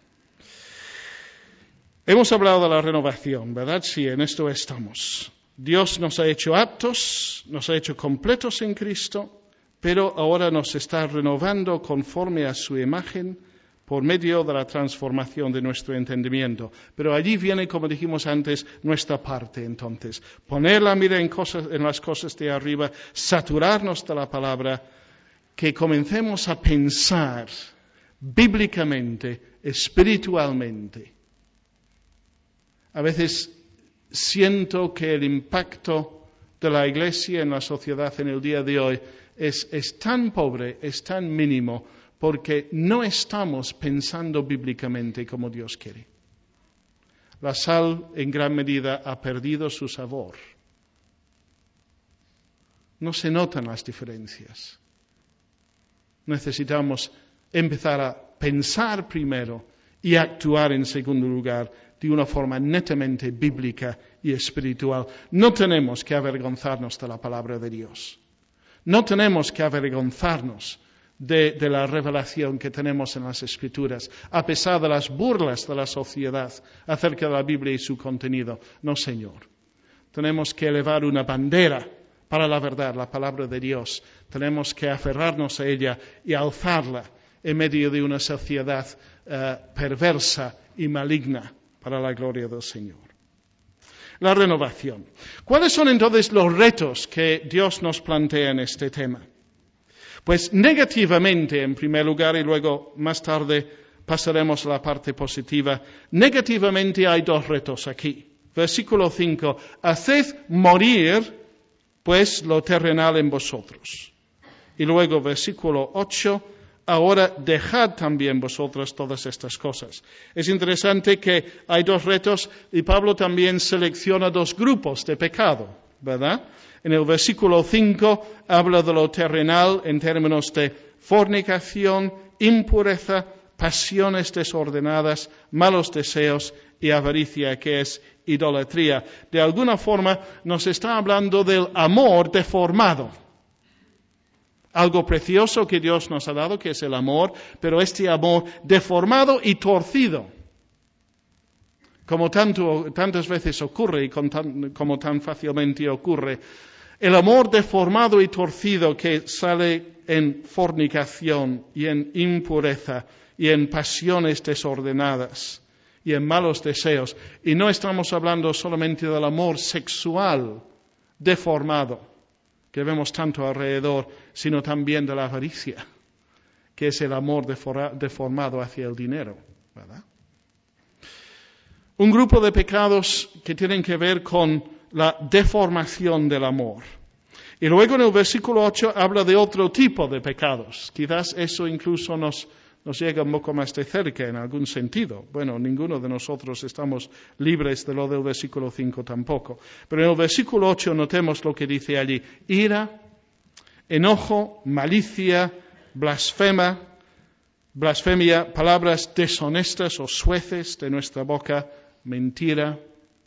Hemos hablado de la renovación, ¿verdad? Sí, en esto estamos. Dios nos ha hecho aptos, nos ha hecho completos en Cristo, pero ahora nos está renovando conforme a su imagen, por medio de la transformación de nuestro entendimiento. Pero allí viene, como dijimos antes, nuestra parte entonces. Poner la mira en, cosas, en las cosas de arriba, saturarnos de la palabra, que comencemos a pensar bíblicamente, espiritualmente. A veces siento que el impacto de la Iglesia en la sociedad en el día de hoy es, es tan pobre, es tan mínimo, porque no estamos pensando bíblicamente como Dios quiere. La sal en gran medida ha perdido su sabor. No se notan las diferencias. Necesitamos empezar a pensar primero y actuar en segundo lugar de una forma netamente bíblica y espiritual. No tenemos que avergonzarnos de la palabra de Dios. No tenemos que avergonzarnos de, de la revelación que tenemos en las Escrituras, a pesar de las burlas de la sociedad acerca de la Biblia y su contenido. No, Señor. Tenemos que elevar una bandera para la verdad, la palabra de Dios. Tenemos que aferrarnos a ella y alzarla en medio de una sociedad uh, perversa y maligna para la gloria del Señor. La renovación. ¿Cuáles son entonces los retos que Dios nos plantea en este tema? Pues negativamente, en primer lugar, y luego más tarde pasaremos a la parte positiva. Negativamente hay dos retos aquí. Versículo cinco. Haced morir, pues, lo terrenal en vosotros. Y luego, versículo ocho. Ahora dejad también vosotros todas estas cosas. Es interesante que hay dos retos y Pablo también selecciona dos grupos de pecado, ¿verdad? En el versículo cinco habla de lo terrenal en términos de fornicación, impureza, pasiones desordenadas, malos deseos y avaricia, que es idolatría. De alguna forma nos está hablando del amor deformado. Algo precioso que Dios nos ha dado, que es el amor, pero este amor deformado y torcido, como tanto, tantas veces ocurre y con tan, como tan fácilmente ocurre, el amor deformado y torcido que sale en fornicación y en impureza y en pasiones desordenadas y en malos deseos. Y no estamos hablando solamente del amor sexual deformado, que vemos tanto alrededor, sino también de la avaricia, que es el amor deformado hacia el dinero, ¿verdad? Un grupo de pecados que tienen que ver con la deformación del amor. Y luego en el versículo ocho habla de otro tipo de pecados. Quizás eso incluso nos, nos llega un poco más de cerca en algún sentido. Bueno, ninguno de nosotros estamos libres de lo del versículo cinco tampoco. Pero en el versículo ocho notemos lo que dice allí. Ira, enojo, malicia, blasfema, blasfemia, palabras deshonestas o sueces de nuestra boca, mentira.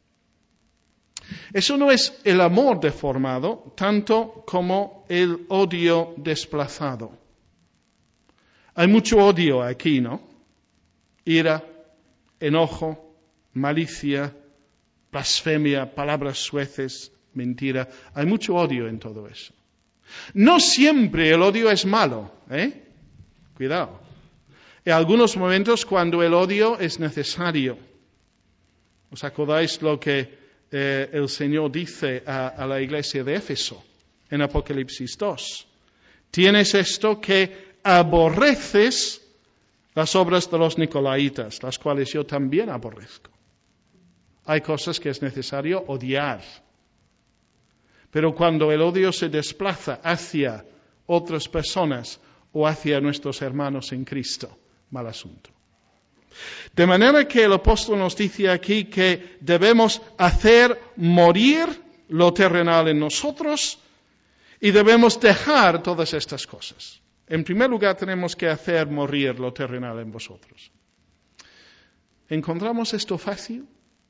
Eso no es el amor deformado, tanto como el odio desplazado. Hay mucho odio aquí, ¿no? Ira, enojo, malicia, blasfemia, palabras sueces, mentira. Hay mucho odio en todo eso. No siempre el odio es malo, ¿eh? Cuidado. En algunos momentos cuando el odio es necesario. ¿Os acordáis lo que eh, el Señor dice a, a la iglesia de Éfeso en Apocalipsis dos? Tienes esto que aborreces las obras de los nicolaitas, las cuales yo también aborrezco. Hay cosas que es necesario odiar. Pero cuando el odio se desplaza hacia otras personas o hacia nuestros hermanos en Cristo, mal asunto. De manera que el apóstol nos dice aquí que debemos hacer morir lo terrenal en nosotros y debemos dejar todas estas cosas. En primer lugar, tenemos que hacer morir lo terrenal en vosotros. ¿Encontramos esto fácil?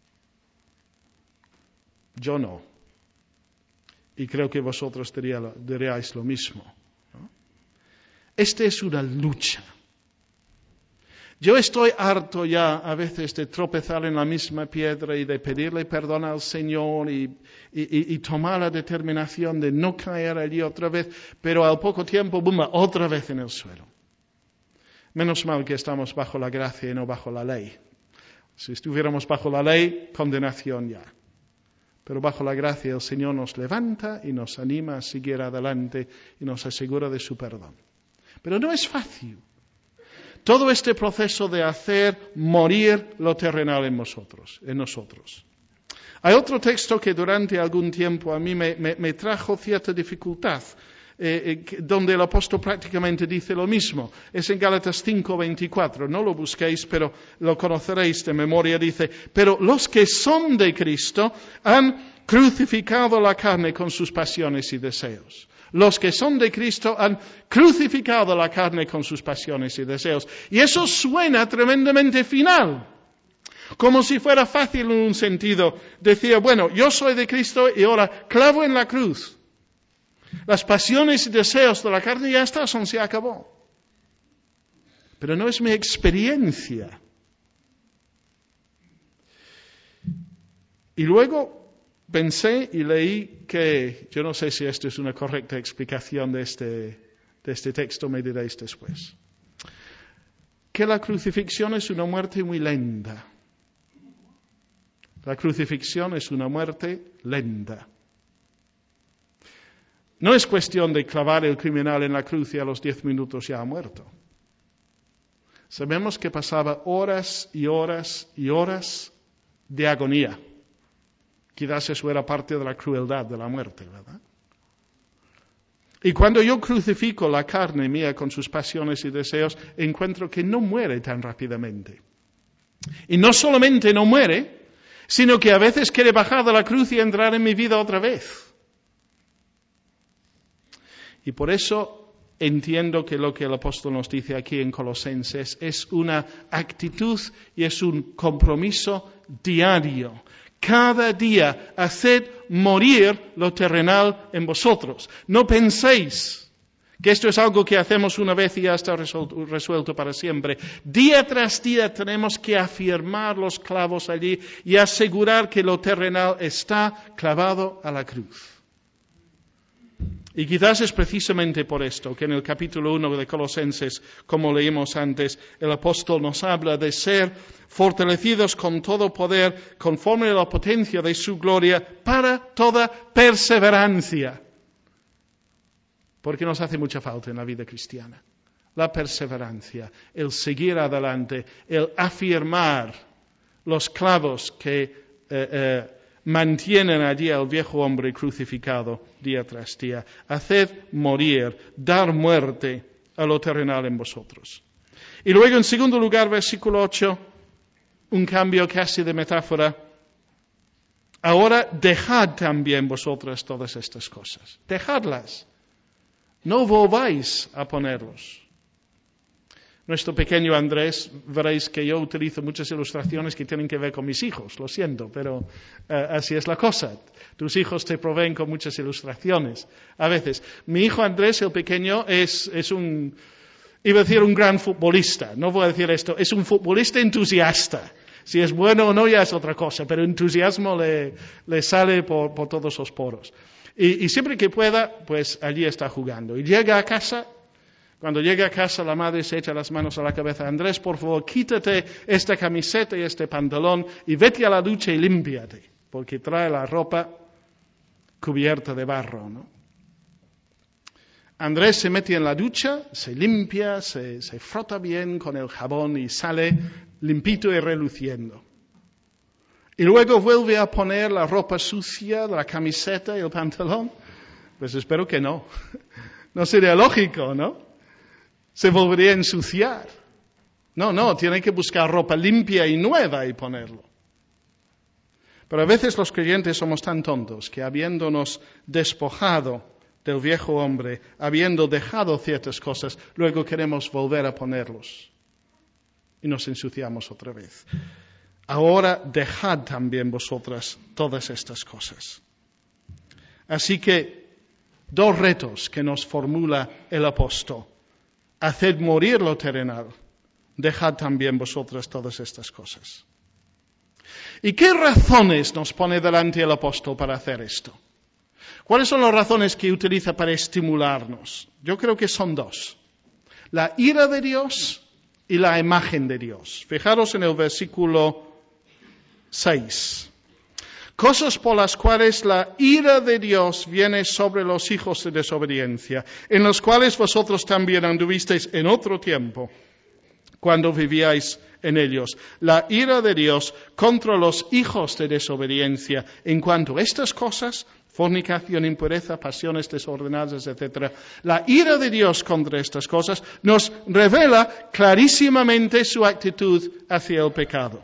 Yo no. Y creo que vosotros diría, diríais lo mismo, ¿no? Esta es una lucha. Yo estoy harto ya a veces de tropezar en la misma piedra y de pedirle perdón al Señor y, y, y tomar la determinación de no caer allí otra vez, pero al poco tiempo, ¡bum!, otra vez en el suelo. Menos mal que estamos bajo la gracia y no bajo la ley. Si estuviéramos bajo la ley, condenación ya. Pero bajo la gracia el Señor nos levanta y nos anima a seguir adelante y nos asegura de su perdón. Pero no es fácil. Todo este proceso de hacer morir lo terrenal en nosotros, en nosotros. Hay otro texto que durante algún tiempo a mí me, me, me trajo cierta dificultad eh, eh, donde el apóstol prácticamente dice lo mismo. Es en Gálatas cinco veinticuatro, no lo busquéis, pero lo conoceréis de memoria. Dice, pero los que son de Cristo han crucificado la carne con sus pasiones y deseos. Los que son de Cristo han crucificado la carne con sus pasiones y deseos. Y eso suena tremendamente final. Como si fuera fácil en un sentido. Decía, bueno, yo soy de Cristo y ahora clavo en la cruz. Las pasiones y deseos de la carne ya está, son, se acabó. Pero no es mi experiencia. Y luego pensé y leí que, yo no sé si esto es una correcta explicación de este, de este texto, me diréis después, que la crucifixión es una muerte muy lenta. La crucifixión es una muerte lenta. No es cuestión de clavar el criminal en la cruz y a los diez minutos ya ha muerto. Sabemos que pasaba horas y horas y horas de agonía. Quizás eso era parte de la crueldad de la muerte, ¿verdad? Y cuando yo crucifico la carne mía con sus pasiones y deseos, encuentro que no muere tan rápidamente. Y no solamente no muere, sino que a veces quiere bajar de la cruz y entrar en mi vida otra vez. Y por eso entiendo que lo que el apóstol nos dice aquí en Colosenses es una actitud y es un compromiso diario. Cada día haced morir lo terrenal en vosotros. No penséis que esto es algo que hacemos una vez y ya está resuelto, resuelto para siempre. Día tras día tenemos que afirmar los clavos allí y asegurar que lo terrenal está clavado a la cruz. Y quizás es precisamente por esto que en el capítulo uno de Colosenses, como leímos antes, el apóstol nos habla de ser fortalecidos con todo poder, conforme a la potencia de su gloria, para toda perseverancia. Porque nos hace mucha falta en la vida cristiana. La perseverancia, el seguir adelante, el afirmar los clavos que eh, eh, mantienen allí al viejo hombre crucificado día tras día. Haced morir, dar muerte a lo terrenal en vosotros. Y luego, en segundo lugar, versículo ocho, un cambio casi de metáfora. Ahora dejad también vosotras todas estas cosas. Dejadlas. No volváis a ponerlos. Nuestro pequeño Andrés, veréis que yo utilizo muchas ilustraciones que tienen que ver con mis hijos, lo siento, pero uh, así es la cosa. Tus hijos te proveen con muchas ilustraciones. A veces, mi hijo Andrés, el pequeño, es, es un, iba a decir un gran futbolista, no voy a decir esto, es un futbolista entusiasta. Si es bueno o no ya es otra cosa, pero entusiasmo le, le sale por, por todos los poros. Y, y siempre que pueda, pues allí está jugando. Y llega a casa. Cuando llega a casa, la madre se echa las manos a la cabeza. Andrés, por favor, quítate esta camiseta y este pantalón y vete a la ducha y límpiate, porque trae la ropa cubierta de barro, ¿no? Andrés se mete en la ducha, se limpia, se, se frota bien con el jabón y sale limpito y reluciendo. Y luego vuelve a poner la ropa sucia, la camiseta y el pantalón. Pues espero que no. No sería lógico, ¿no? Se volvería a ensuciar. No, no, tiene que buscar ropa limpia y nueva y ponerlo. Pero a veces los creyentes somos tan tontos que habiéndonos despojado del viejo hombre, habiendo dejado ciertas cosas, luego queremos volver a ponerlos. Y nos ensuciamos otra vez. Ahora dejad también vosotras todas estas cosas. Así que, dos retos que nos formula el apóstol. Haced morir lo terrenal, dejad también vosotras todas estas cosas. ¿Y qué razones nos pone delante el apóstol para hacer esto? ¿Cuáles son las razones que utiliza para estimularnos? Yo creo que son dos. La ira de Dios y la imagen de Dios. Fijaros en el versículo seis. Cosas por las cuales la ira de Dios viene sobre los hijos de desobediencia, en los cuales vosotros también anduvisteis en otro tiempo, cuando vivíais en ellos. La ira de Dios contra los hijos de desobediencia en cuanto a estas cosas, fornicación, impureza, pasiones desordenadas, etcétera. La ira de Dios contra estas cosas nos revela clarísimamente su actitud hacia el pecado.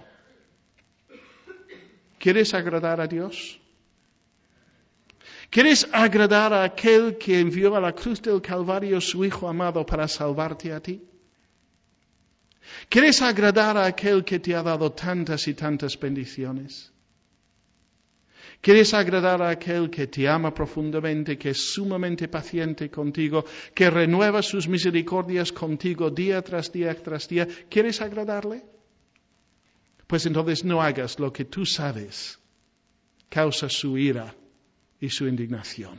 ¿Quieres agradar a Dios? ¿Quieres agradar a aquel que envió a la cruz del Calvario su Hijo amado para salvarte a ti? ¿Quieres agradar a aquel que te ha dado tantas y tantas bendiciones? ¿Quieres agradar a aquel que te ama profundamente, que es sumamente paciente contigo, que renueva sus misericordias contigo día tras día tras día? ¿Quieres agradarle? Pues entonces no hagas lo que tú sabes causa su ira y su indignación.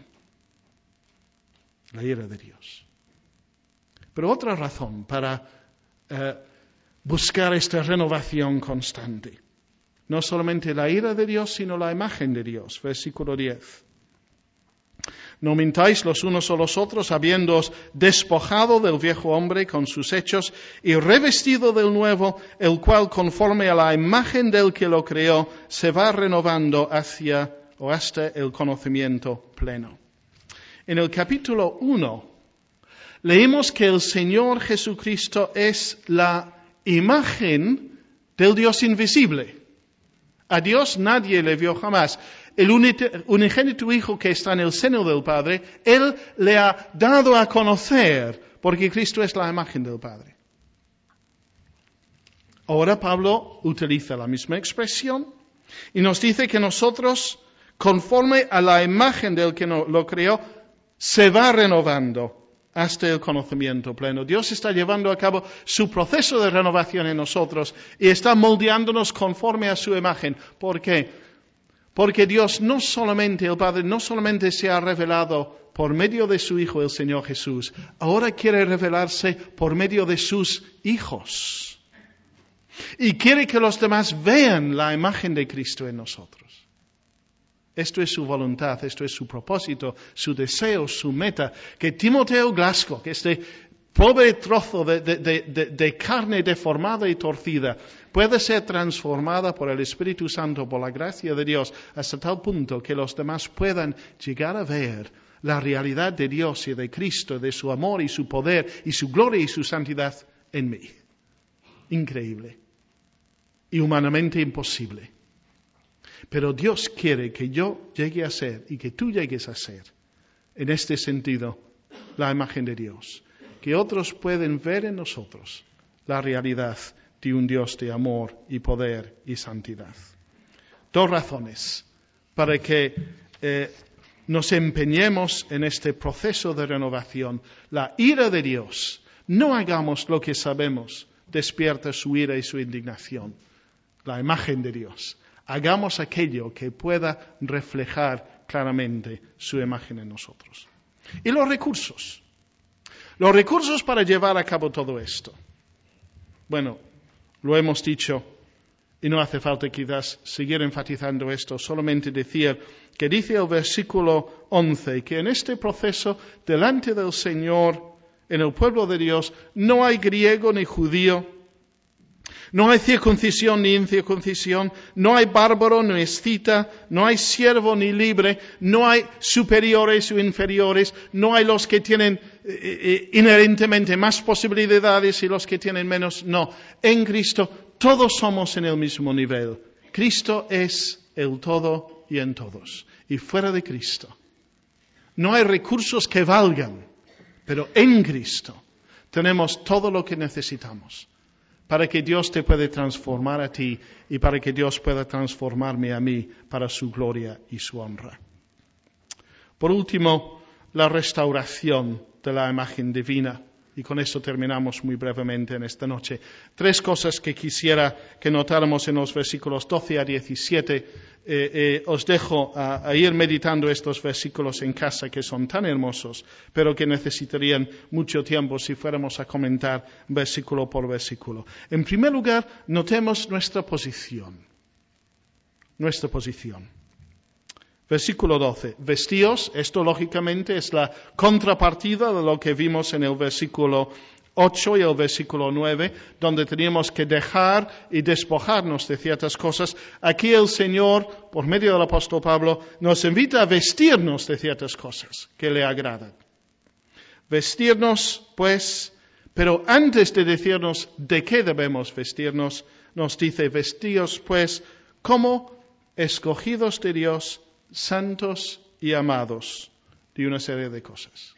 La ira de Dios. Pero otra razón para eh, buscar esta renovación constante. No solamente la ira de Dios, sino la imagen de Dios. Versículo diez. No mintáis los unos a los otros, habiéndoos despojado del viejo hombre con sus hechos y revestido del nuevo, el cual conforme a la imagen del que lo creó, se va renovando hacia o hasta el conocimiento pleno. En el capítulo uno, leímos que el Señor Jesucristo es la imagen del Dios invisible. A Dios nadie le vio jamás. El unigénito Hijo que está en el seno del Padre, Él le ha dado a conocer, porque Cristo es la imagen del Padre. Ahora Pablo utiliza la misma expresión y nos dice que nosotros, conforme a la imagen del que lo creó, se va renovando hasta el conocimiento pleno. Dios está llevando a cabo su proceso de renovación en nosotros y está moldeándonos conforme a su imagen. ¿Por qué? Porque Dios no solamente, el Padre, no solamente se ha revelado por medio de su Hijo, el Señor Jesús, ahora quiere revelarse por medio de sus hijos. Y quiere que los demás vean la imagen de Cristo en nosotros. Esto es su voluntad, esto es su propósito, su deseo, su meta. Que Timoteo Glasgow, que este pobre trozo de, de, de, de carne deformada y torcida, pueda ser transformada por el Espíritu Santo, por la gracia de Dios, hasta tal punto que los demás puedan llegar a ver la realidad de Dios y de Cristo, de su amor y su poder y su gloria y su santidad en mí. Increíble. Y humanamente imposible. Pero Dios quiere que yo llegue a ser y que tú llegues a ser, en este sentido, la imagen de Dios. Que otros pueden ver en nosotros la realidad de un Dios de amor y poder y santidad. Dos razones para que eh, nos empeñemos en este proceso de renovación. La ira de Dios. No hagamos lo que sabemos despierta su ira y su indignación. La imagen de Dios. Hagamos aquello que pueda reflejar claramente su imagen en nosotros. Y los recursos. Los recursos para llevar a cabo todo esto. Bueno, lo hemos dicho y no hace falta quizás seguir enfatizando esto, solamente decir que dice el versículo once que en este proceso delante del Señor, en el pueblo de Dios, no hay griego ni judío, no hay circuncisión ni incircuncisión, no hay bárbaro ni escita, no hay siervo ni libre, no hay superiores o inferiores, no hay los que tienen eh, inherentemente más posibilidades y los que tienen menos. No, en Cristo todos somos en el mismo nivel. Cristo es el todo y en todos. Y fuera de Cristo no hay recursos que valgan, pero en Cristo tenemos todo lo que necesitamos. Para que Dios te pueda transformar a ti y para que Dios pueda transformarme a mí para su gloria y su honra. Por último, la restauración de la imagen divina. Y con esto terminamos muy brevemente en esta noche. Tres cosas que quisiera que notáramos en los versículos doce a diecisiete. Eh, eh, os dejo a, a ir meditando estos versículos en casa que son tan hermosos, pero que necesitarían mucho tiempo si fuéramos a comentar versículo por versículo. En primer lugar, notemos nuestra posición. Nuestra posición. Versículo doce. Vestíos, esto lógicamente es la contrapartida de lo que vimos en el versículo ocho y el versículo nueve, donde teníamos que dejar y despojarnos de ciertas cosas. Aquí el Señor, por medio del apóstol Pablo, nos invita a vestirnos de ciertas cosas que le agradan. Vestirnos, pues, pero antes de decirnos de qué debemos vestirnos, nos dice, vestíos, pues, como escogidos de Dios, santos y amados, de una serie de cosas.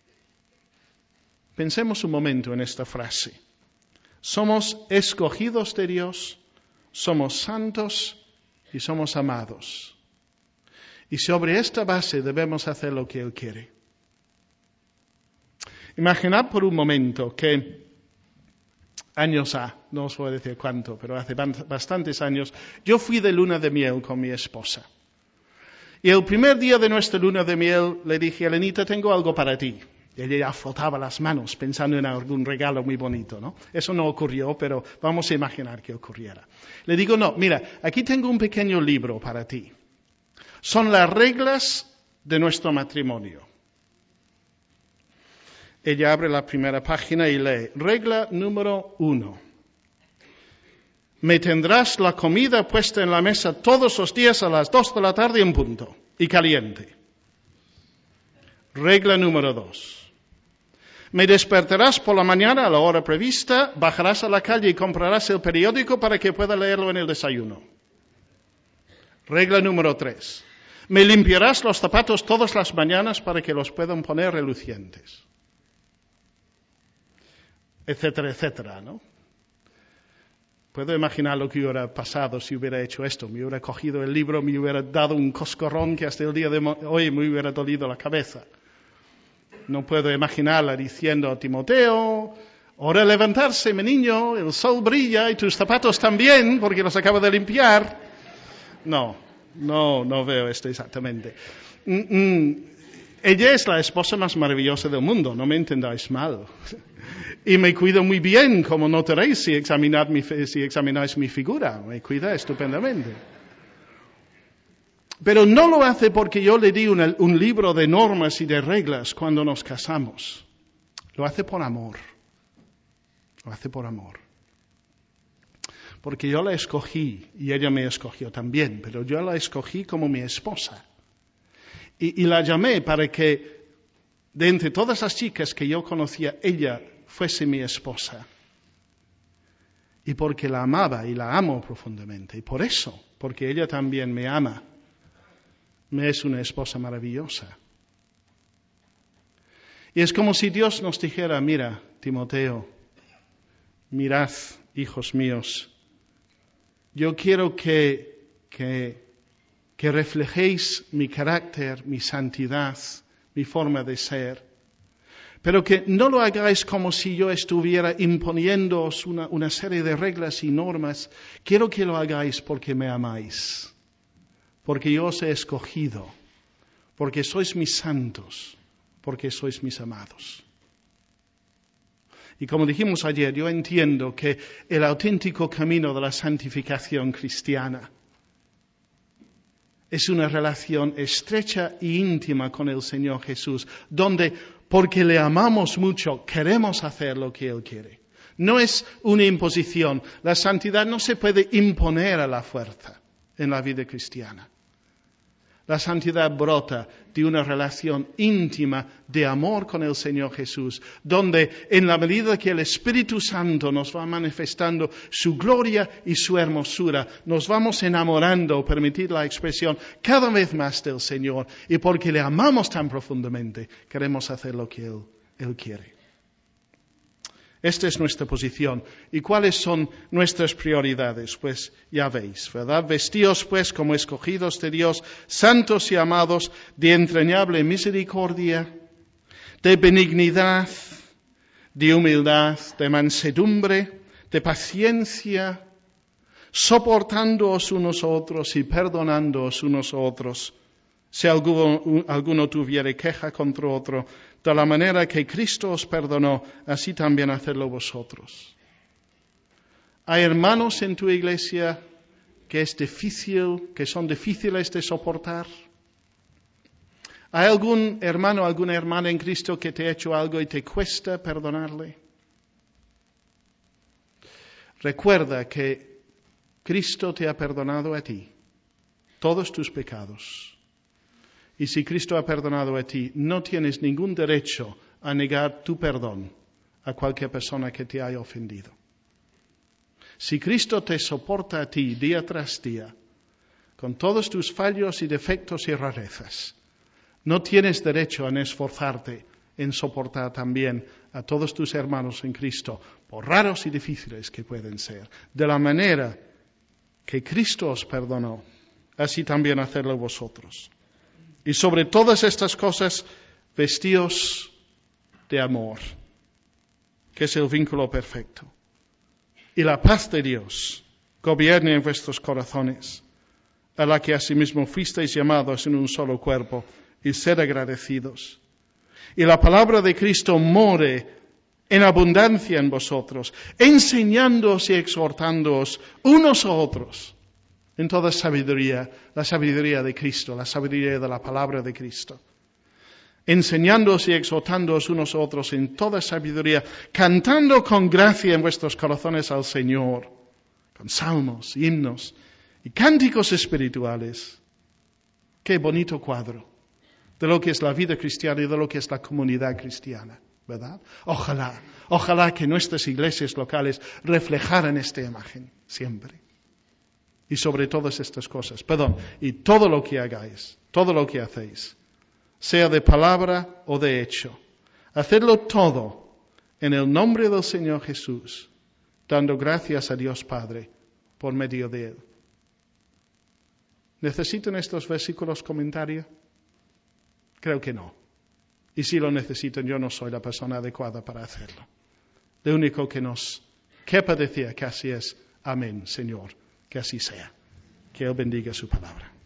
Pensemos un momento en esta frase. Somos escogidos de Dios, somos santos y somos amados. Y sobre esta base debemos hacer lo que Él quiere. Imaginad por un momento que años ha, no os voy a decir cuánto, pero hace bastantes años, yo fui de luna de miel con mi esposa. Y el primer día de nuestra luna de miel le dije, Elenita, tengo algo para ti. Y ella ya frotaba las manos pensando en algún regalo muy bonito, ¿no? Eso no ocurrió, pero vamos a imaginar que ocurriera. Le digo, no, mira, aquí tengo un pequeño libro para ti. Son las reglas de nuestro matrimonio. Ella abre la primera página y lee, regla número uno. Me tendrás la comida puesta en la mesa todos los días a las dos de la tarde en punto y caliente. Regla número dos. Me despertarás por la mañana a la hora prevista, bajarás a la calle y comprarás el periódico para que pueda leerlo en el desayuno. Regla número tres. Me limpiarás los zapatos todas las mañanas para que los puedan poner relucientes. Etcétera, etcétera, ¿no? Puedo imaginar lo que hubiera pasado si hubiera hecho esto. Me hubiera cogido el libro, me hubiera dado un coscorrón que hasta el día de hoy me hubiera dolido la cabeza. No puedo imaginarla diciendo a Timoteo, hora de levantarse, mi niño, el sol brilla y tus zapatos también, porque los acabo de limpiar. No, no, no veo esto exactamente. Mm, mm. Ella es la esposa más maravillosa del mundo, no me entendáis mal. Y me cuida muy bien, como notaréis si, examinad mi, si examináis mi figura. Me cuida estupendamente. Pero no lo hace porque yo le di una, un libro de normas y de reglas cuando nos casamos. Lo hace por amor. Lo hace por amor. Porque yo la escogí y ella me escogió también, pero yo la escogí como mi esposa. Y, y la llamé para que, de entre todas las chicas que yo conocía, ella fuese mi esposa. Y porque la amaba y la amo profundamente. Y por eso, porque ella también me ama, me es una esposa maravillosa. Y es como si Dios nos dijera, mira, Timoteo, mirad, hijos míos, yo quiero que, que, que reflejéis mi carácter, mi santidad, mi forma de ser, pero que no lo hagáis como si yo estuviera imponiéndoos una, una serie de reglas y normas. Quiero que lo hagáis porque me amáis, porque yo os he escogido, porque sois mis santos, porque sois mis amados. Y como dijimos ayer, yo entiendo que el auténtico camino de la santificación cristiana es una relación estrecha e íntima con el Señor Jesús, donde, porque le amamos mucho, queremos hacer lo que Él quiere. No es una imposición. La santidad no se puede imponer a la fuerza en la vida cristiana. La santidad brota de una relación íntima de amor con el Señor Jesús, donde en la medida que el Espíritu Santo nos va manifestando su gloria y su hermosura, nos vamos enamorando, permitid la expresión, cada vez más del Señor. Y porque le amamos tan profundamente, queremos hacer lo que Él, Él quiere. Esta es nuestra posición. ¿Y cuáles son nuestras prioridades? Pues ya veis, ¿verdad? Vestíos pues como escogidos de Dios, santos y amados, de entrañable misericordia, de benignidad, de humildad, de mansedumbre, de paciencia, soportándoos unos a otros y perdonándoos unos a otros. Si alguno, alguno tuviere queja contra otro, de la manera que Cristo os perdonó, así también hacedlo vosotros. Hay hermanos en tu iglesia que es difícil, que son difíciles de soportar. ¿Hay algún hermano, alguna hermana en Cristo que te ha hecho algo y te cuesta perdonarle? recuerda que Cristo te ha perdonado a ti todos tus pecados. Y si Cristo ha perdonado a ti, no tienes ningún derecho a negar tu perdón a cualquier persona que te haya ofendido. Si Cristo te soporta a ti día tras día, con todos tus fallos y defectos y rarezas, no tienes derecho a esforzarte en soportar también a todos tus hermanos en Cristo, por raros y difíciles que pueden ser. De la manera que Cristo os perdonó, así también hacerlo vosotros. Y sobre todas estas cosas, vestíos de amor, que es el vínculo perfecto. Y la paz de Dios gobierne en vuestros corazones, a la que asimismo fuisteis llamados en un solo cuerpo, y sed agradecidos. Y la palabra de Cristo more en abundancia en vosotros, enseñándoos y exhortándoos unos a otros en toda sabiduría, la sabiduría de Cristo, la sabiduría de la palabra de Cristo. Enseñándoos y exhortándoos unos a otros en toda sabiduría, cantando con gracia en vuestros corazones al Señor, con salmos, himnos y cánticos espirituales. Qué bonito cuadro de lo que es la vida cristiana y de lo que es la comunidad cristiana, ¿verdad? Ojalá, ojalá que nuestras iglesias locales reflejaran esta imagen siempre. Y sobre todas estas cosas, perdón, y todo lo que hagáis, todo lo que hacéis, sea de palabra o de hecho, hacedlo todo en el nombre del Señor Jesús, dando gracias a Dios Padre por medio de Él. ¿Necesitan estos versículos comentario? Creo que no. Y si lo necesitan, yo no soy la persona adecuada para hacerlo. Lo único que nos quepa decir casi es, amén, Señor, que así sea. Que Él bendiga su palabra.